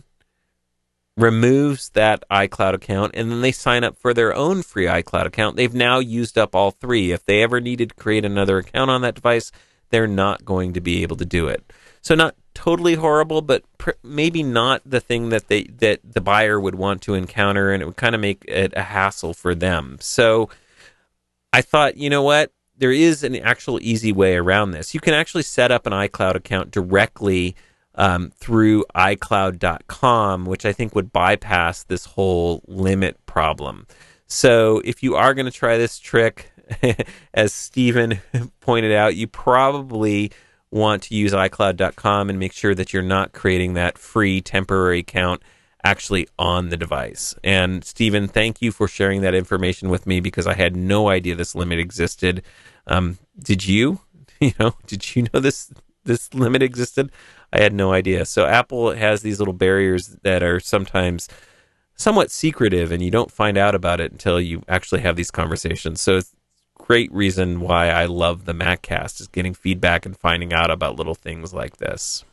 removes that iCloud account, and then they sign up for their own free iCloud account. They've now used up all three. If they ever needed to create another account on that device, they're not going to be able to do it. So not totally horrible, but pr- maybe not the thing that they that the buyer would want to encounter, and it would kind of make it a hassle for them. So I thought, you know what? There is an actual easy way around this. You can actually set up an iCloud account directly Um, through i cloud dot com, which I think would bypass this whole limit problem. So if you are going to try this trick, as Steven pointed out, you probably want to use i cloud dot com and make sure that you're not creating that free temporary account actually on the device. And Steven, thank you for sharing that information with me, because I had no idea this limit existed. Um, did you? You know, did you know this this limit existed? I had no idea. So Apple has these little barriers that are sometimes somewhat secretive, and you don't find out about it until you actually have these conversations. So it's a great reason why I love the MacCast, is getting feedback and finding out about little things like this.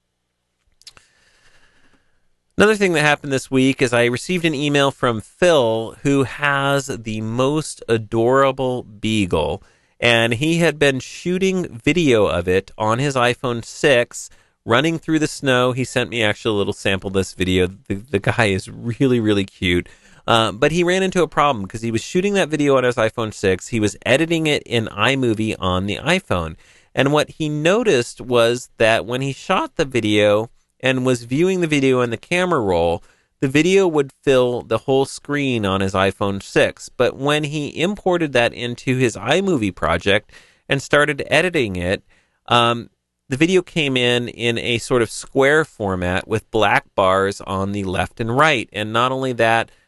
Another thing that happened this week is I received an email from Phil, who has the most adorable beagle, and he had been shooting video of it on his iPhone six, running through the snow. He sent me actually a little sample of this video. The, the guy is really, really cute. Uh, but he ran into a problem because he was shooting that video on his iPhone six. He was editing it in iMovie on the iPhone. And what he noticed was that when he shot the video and was viewing the video in the camera roll, the video would fill the whole screen on his iPhone six. But when he imported that into his iMovie project and started editing it, um, the video came in in a sort of square format with black bars on the left and right. And not only that,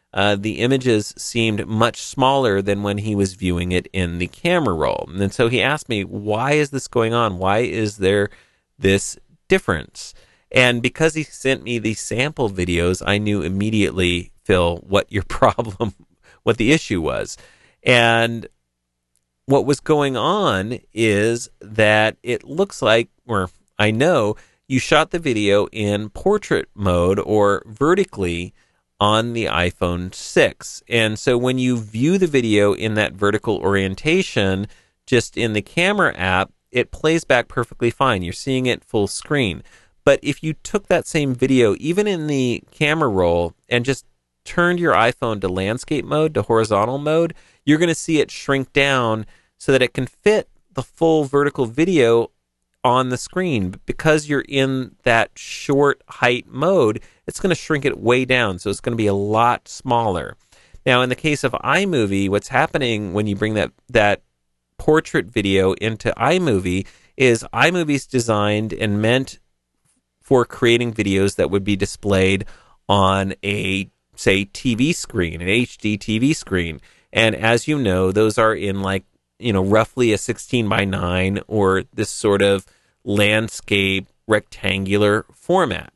uh, the images seemed much smaller than when he was viewing it in the camera roll. And then so he asked me, why is this going on? Why is there this difference? And because he sent me these sample videos, I knew immediately, Phil, what your problem, what the issue was. And what was going on is that it looks like, or I know, you shot the video in portrait mode or vertically on the iPhone six. And so when you view the video in that vertical orientation, just in the camera app, it plays back perfectly fine. You're seeing it full screen. But if you took that same video, even in the camera roll, and just turned your iPhone to landscape mode, to horizontal mode, you're going to see it shrink down so that it can fit the full vertical video on the screen. But because you're in that short height mode, it's going to shrink it way down, so it's going to be a lot smaller. Now, in the case of iMovie, what's happening when you bring that that portrait video into iMovie is iMovie's designed and meant for creating videos that would be displayed on a, say, T V screen, an H D T V screen. And as you know, those are in like, you know, roughly a sixteen by nine or this sort of landscape rectangular format.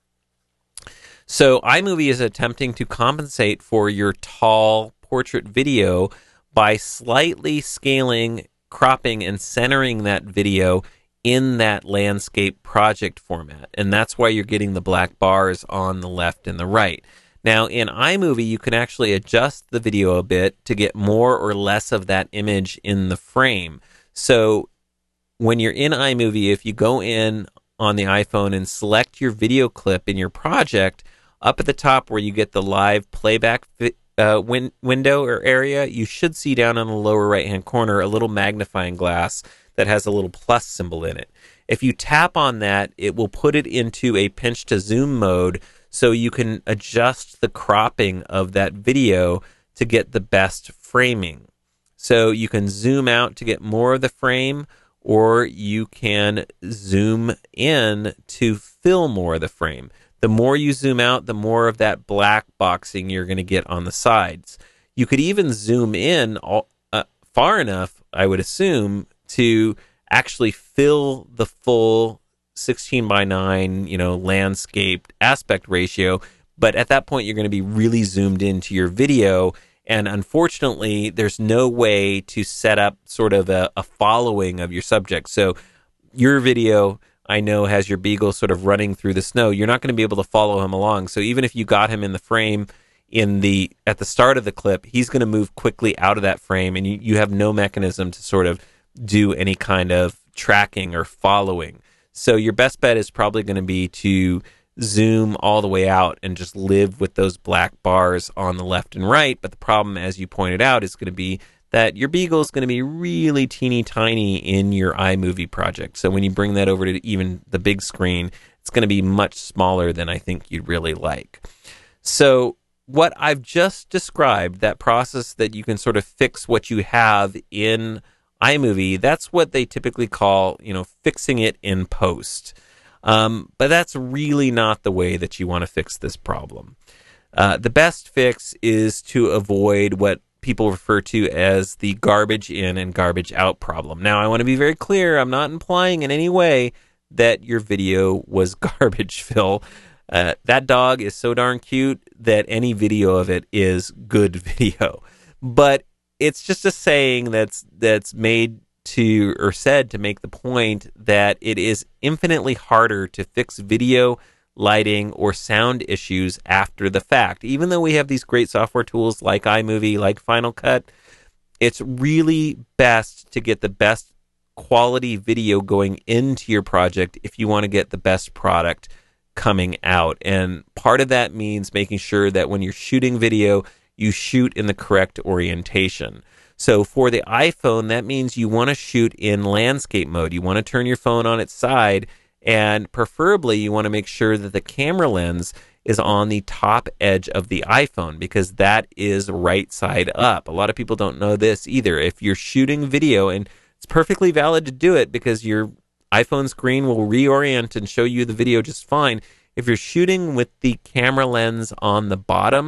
So iMovie is attempting to compensate for your tall portrait video by slightly scaling, cropping, and centering that video in that landscape project format. And that's why you're getting the black bars on the left and the right. Now, in iMovie, you can actually adjust the video a bit to get more or less of that image in the frame. So when you're in iMovie, if you go in on the iPhone and select your video clip in your project, up at the top where you get the live playback uh, win window or area, you should see down in the lower right-hand corner a little magnifying glass that has a little plus symbol in it. If you tap on that, it will put it into a pinch to zoom mode, so you can adjust the cropping of that video to get the best framing. So you can zoom out to get more of the frame, or you can zoom in to fill more of the frame. The more you zoom out, the more of that black boxing you're going to get on the sides. You could even zoom in all, uh, far enough, I would assume, to actually fill the full sixteen by nine, you know, landscape aspect ratio. But at that point, you're going to be really zoomed into your video. And unfortunately, there's no way to set up sort of a, a following of your subject. So your video, I know, has your beagle sort of running through the snow. You're not going to be able to follow him along. So even if you got him in the frame in the at the start of the clip, he's going to move quickly out of that frame, and you, you have no mechanism to sort of do any kind of tracking or following. So your best bet is probably going to be to zoom all the way out and just live with those black bars on the left and right. But the problem, as you pointed out, is going to be that your beagle is going to be really teeny tiny in your iMovie project. So when you bring that over to even the big screen, it's going to be much smaller than I think you'd really like. So what I've just described, that process that you can sort of fix what you have in iMovie, that's what they typically call, you know, fixing it in post. Um, but that's really not the way that you want to fix this problem. Uh, the best fix is to avoid what people refer to as the garbage in and garbage out problem. Now, I want to be very clear. I'm not implying in any way that your video was garbage, Phil. Uh, that dog is so darn cute that any video of it is good video. But it's just a saying that's that's made to or said to make the point that it is infinitely harder to fix video, lighting, or sound issues after the fact. Even though we have these great software tools like iMovie, like Final Cut, it's really best to get the best quality video going into your project if you want to get the best product coming out. And part of that means making sure that when you're shooting video, you shoot in the correct orientation. So for the iPhone, that means you want to shoot in landscape mode. You want to turn your phone on its side, and preferably you want to make sure that the camera lens is on the top edge of the iPhone, because that is right side up. A lot of people don't know this either. If you're shooting video, and it's perfectly valid to do it because your iPhone screen will reorient and show you the video just fine. If you're shooting with the camera lens on the bottom,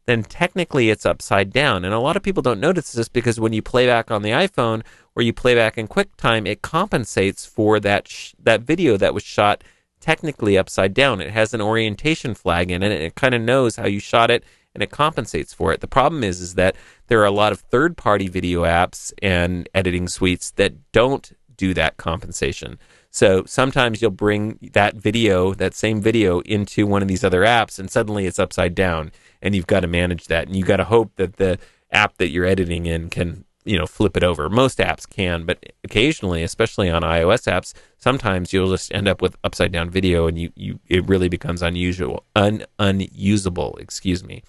then technically it's upside down. And a lot of people don't notice this because when you play back on the iPhone or you play back in QuickTime, it compensates for that sh- that video that was shot technically upside down. It has an orientation flag in it, and it kind of knows how you shot it, and it compensates for it. The problem is, is that there are a lot of third-party video apps and editing suites that don't do that compensation. So sometimes you'll bring that video, that same video, into one of these other apps, and suddenly it's upside down, and you've got to manage that, and you've got to hope that the app that you're editing in can, you know, flip it over. Most apps can, but occasionally, especially on iOS apps, sometimes you'll just end up with upside down video, and you, you it really becomes unusual, un, unusable, excuse me.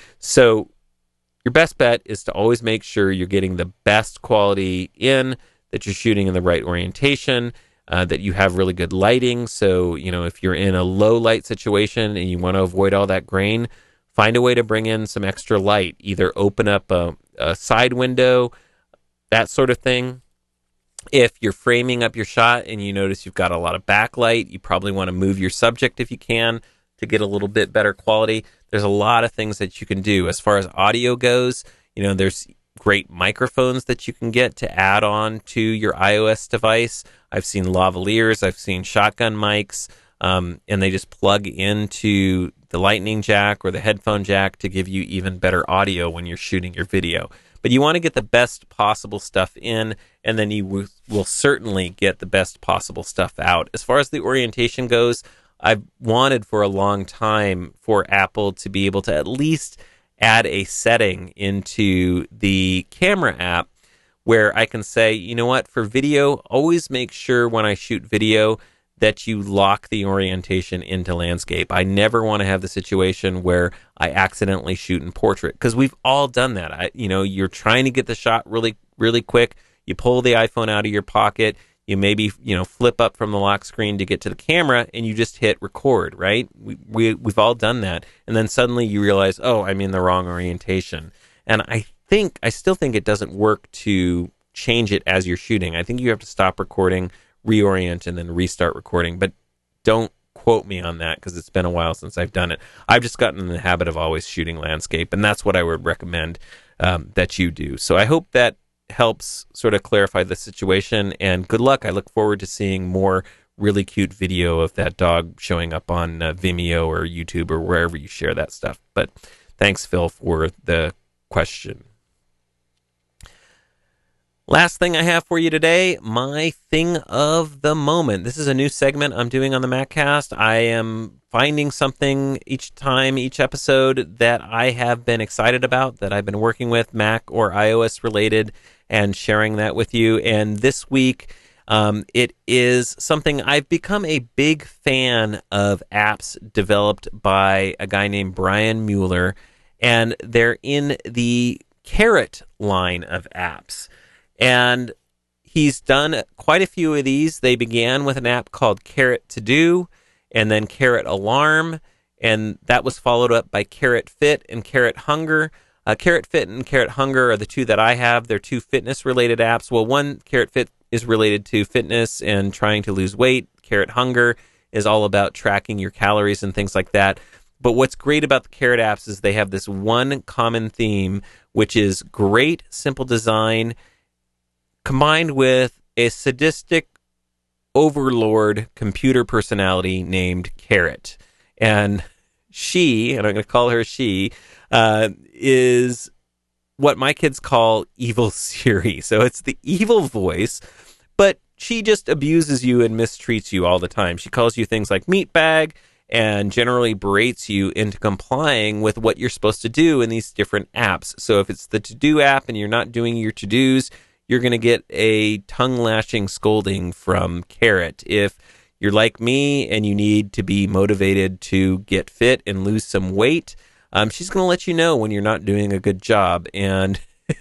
So your best bet is to always make sure you're getting the best quality in, that you're shooting in the right orientation, uh, that you have really good lighting. So, you know, if you're in a low light situation and you want to avoid all that grain, find a way to bring in some extra light. Either open up a, a side window, that sort of thing. If you're framing up your shot and you notice you've got a lot of backlight, you probably want to move your subject if you can to get a little bit better quality. There's a lot of things that you can do. As far as audio goes, you know, there's great microphones that you can get to add on to your iOS device. I've seen lavaliers, I've seen shotgun mics, um, and they just plug into the lightning jack or the headphone jack to give you even better audio when you're shooting your video. But you want to get the best possible stuff in, and then you w- will certainly get the best possible stuff out. As far as the orientation goes, I've wanted for a long time for Apple to be able to at least add a setting into the camera app where I can say, you know what, for video, always make sure when I shoot video that you lock the orientation into landscape. I never want to have the situation where I accidentally shoot in portrait, because we've all done that. I, you know, you're trying to get the shot really, really quick. You pull the iPhone out of your pocket. You maybe, you know, flip up from the lock screen to get to the camera, and you just hit record, right? We, we, we've all done that. And then suddenly you realize, oh, I'm in the wrong orientation. And I think, I still think it doesn't work to change it as you're shooting. I think you have to stop recording, reorient, and then restart recording. But don't quote me on that, because it's been a while since I've done it. I've just gotten in the habit of always shooting landscape, and that's what I would recommend um, that you do. So I hope that helps sort of clarify the situation, and good luck. I look forward to seeing more really cute video of that dog showing up on uh, Vimeo or YouTube or wherever you share that stuff. But thanks, Phil, for the question. Last thing I have for you today, my thing of the moment. This is a new segment I'm doing on the MacCast. I am finding something each time, each episode, that I have been excited about, that I've been working with, Mac or iOS related, and sharing that with you. And this week, um, it is something I've become a big fan of, apps developed by a guy named Brian Mueller, and they're in the Carrot line of apps. And he's done quite a few of these. They began with an app called Carrot To Do, and then Carrot Alarm, and that was followed up by Carrot Fit and Carrot Hunger. Uh, Carrot Fit and Carrot Hunger are the two that I have. They're two fitness-related apps. Well, one, Carrot Fit, is related to fitness and trying to lose weight. Carrot Hunger is all about tracking your calories and things like that. But what's great about the Carrot apps is they have this one common theme, which is great, simple design, combined with a sadistic overlord computer personality named Carrot. And she, and I'm going to call her she, uh, is what my kids call evil Siri. So it's the evil voice, but she just abuses you and mistreats you all the time. She calls you things like meatbag and generally berates you into complying with what you're supposed to do in these different apps. So if it's the to-do app and you're not doing your to-dos, you're going to get a tongue-lashing scolding from Carrot. If you're like me and you need to be motivated to get fit and lose some weight, um, she's going to let you know when you're not doing a good job. And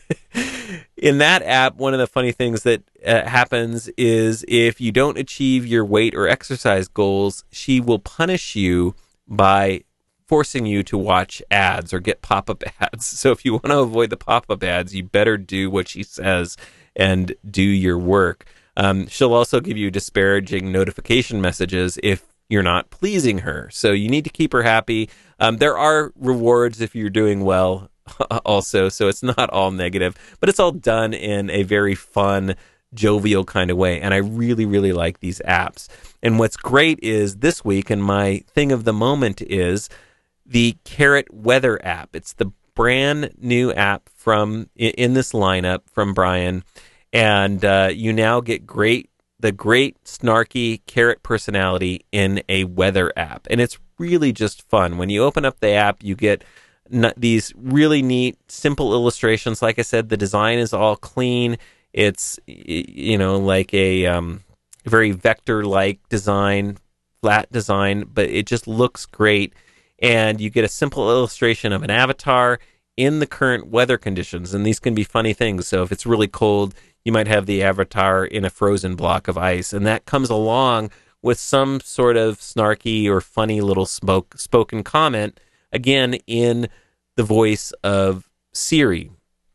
in that app, one of the funny things that uh, happens is if you don't achieve your weight or exercise goals, she will punish you by forcing you to watch ads or get pop-up ads. So if you want to avoid the pop-up ads, you better do what she says and do your work. Um, she'll also give you disparaging notification messages if you're not pleasing her. So you need to keep her happy. Um, there are rewards if you're doing well also, so it's not all negative, but it's all done in a very fun, jovial kind of way. And I really, really like these apps. And what's great is this week, and my thing of the moment is the Carrot Weather app. It's the brand new app from in this lineup from Brian. And uh, you now get great the great snarky Carrot personality in a weather app. And it's really just fun. When you open up the app, you get n- these really neat, simple illustrations. Like I said, the design is all clean. It's, you know, like a um, very vector-like design, flat design, but it just looks great. And you get a simple illustration of an avatar in the current weather conditions. And these can be funny things. So if it's really cold, you might have the avatar in a frozen block of ice, and that comes along with some sort of snarky or funny little smoke, spoken comment, again, in the voice of Siri.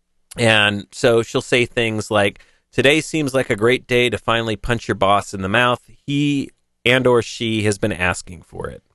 And so she'll say things like, today seems like a great day to finally punch your boss in the mouth. He and or she has been asking for it.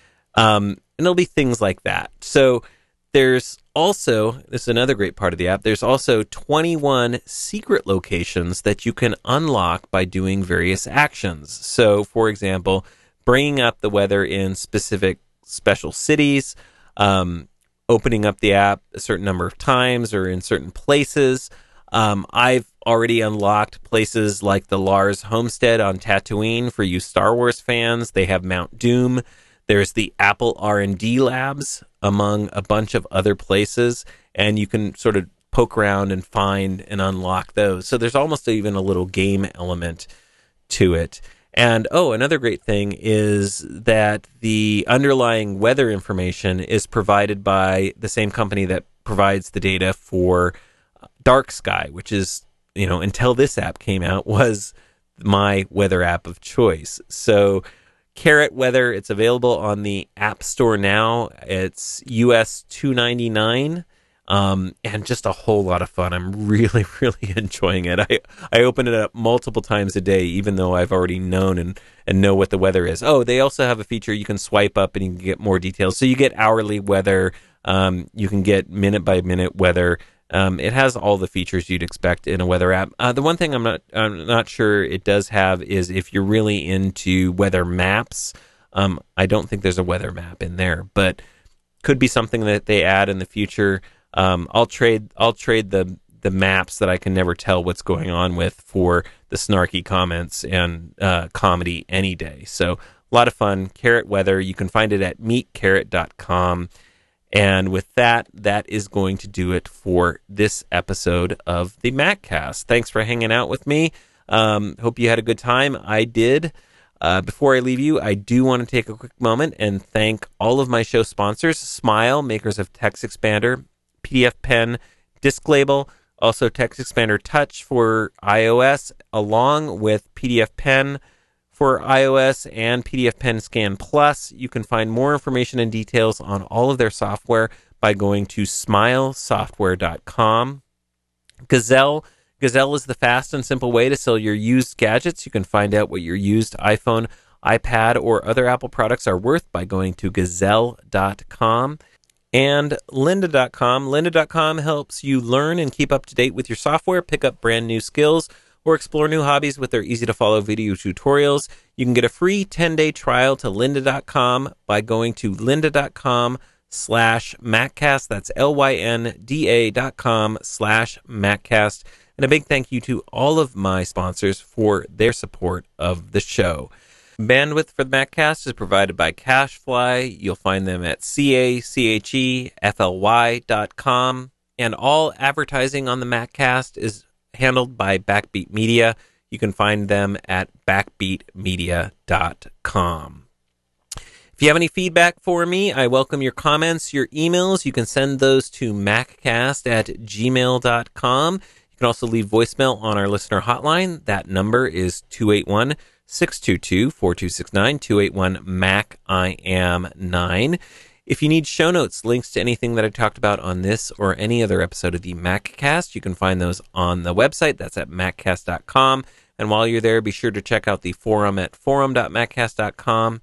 Um, and it'll be things like that. So there's also, this is another great part of the app, there's also twenty-one secret locations that you can unlock by doing various actions. So, for example, bringing up the weather in specific special cities, um, opening up the app a certain number of times or in certain places. Um, I've already unlocked places like the Lars Homestead on Tatooine for you Star Wars fans. They have Mount Doom. There's the Apple R and D labs, among a bunch of other places, and you can sort of poke around and find and unlock those. So there's almost even a little game element to it. And, oh, another great thing is that the underlying weather information is provided by the same company that provides the data for Dark Sky, which is, you know, until this app came out, was my weather app of choice. So Carrot Weather, it's available on the App Store now. It's U S two ninety-nine, um, and just a whole lot of fun. I'm really, really enjoying it. I, I open it up multiple times a day, even though I've already known and, and know what the weather is. Oh, they also have a feature you can swipe up and you can get more details. So you get hourly weather, um, you can get minute-by-minute weather. Um, it has all the features you'd expect in a weather app. Uh, the one thing I'm not I'm not sure it does have is if you're really into weather maps. Um, I don't think there's a weather map in there, but could be something that they add in the future. Um, I'll trade I'll trade the the maps that I can never tell what's going on with for the snarky comments and uh, comedy any day. So a lot of fun. Carrot Weather. You can find it at meet carrot dot com. And with that, that is going to do it for this episode of the MacCast. Thanks for hanging out with me. Um, hope you had a good time. I did. Uh, before I leave you, I do want to take a quick moment and thank all of my show sponsors, Smile, makers of Text Expander, P D F Pen, Disc Label, also Text Expander Touch for iOS, along with P D F Pen for iOS and P D F Pen Scan Plus. You can find more information and details on all of their software by going to smile software dot com. Gazelle. Gazelle is the fast and simple way to sell your used gadgets. You can find out what your used iPhone, iPad, or other Apple products are worth by going to gazelle dot com. And lynda dot com. lynda dot com helps you learn and keep up to date with your software, pick up brand new skills, or explore new hobbies with their easy-to-follow video tutorials. You can get a free ten-day trial to lynda dot com by going to lynda dot com slash MacCast. That's L Y N D A dot com slash MacCast. And a big thank you to all of my sponsors for their support of the show. Bandwidth for the MacCast is provided by CacheFly. You'll find them at C A C H E F L Y dot com. And all advertising on the MacCast is handled by Backbeat Media. You can find them at backbeat media dot com. If you have any feedback for me, I welcome your comments, your emails. You can send those to maccast at gmail dot com. You can also leave voicemail on our listener hotline. That number is two eight one, six two two, four two six nine, two eight one, M A C I am nine. If you need show notes, links to anything that I talked about on this or any other episode of the MacCast, you can find those on the website. That's at maccast dot com. And while you're there, be sure to check out the forum at forum dot maccast dot com.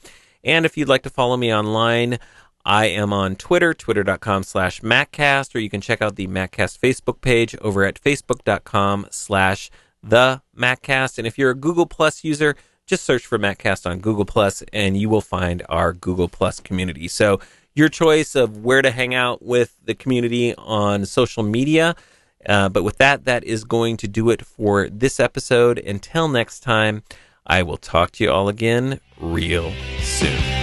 And if you'd like to follow me online, I am on Twitter, twitter.com slash MacCast, or you can check out the MacCast Facebook page over at facebook.com slash the MacCast. And if you're a Google Plus user, just search for MacCast on Google Plus, and you will find our Google Plus community. So your choice of where to hang out with the community on social media. Uh, but with that, that is going to do it for this episode. Until next time, I will talk to you all again real soon.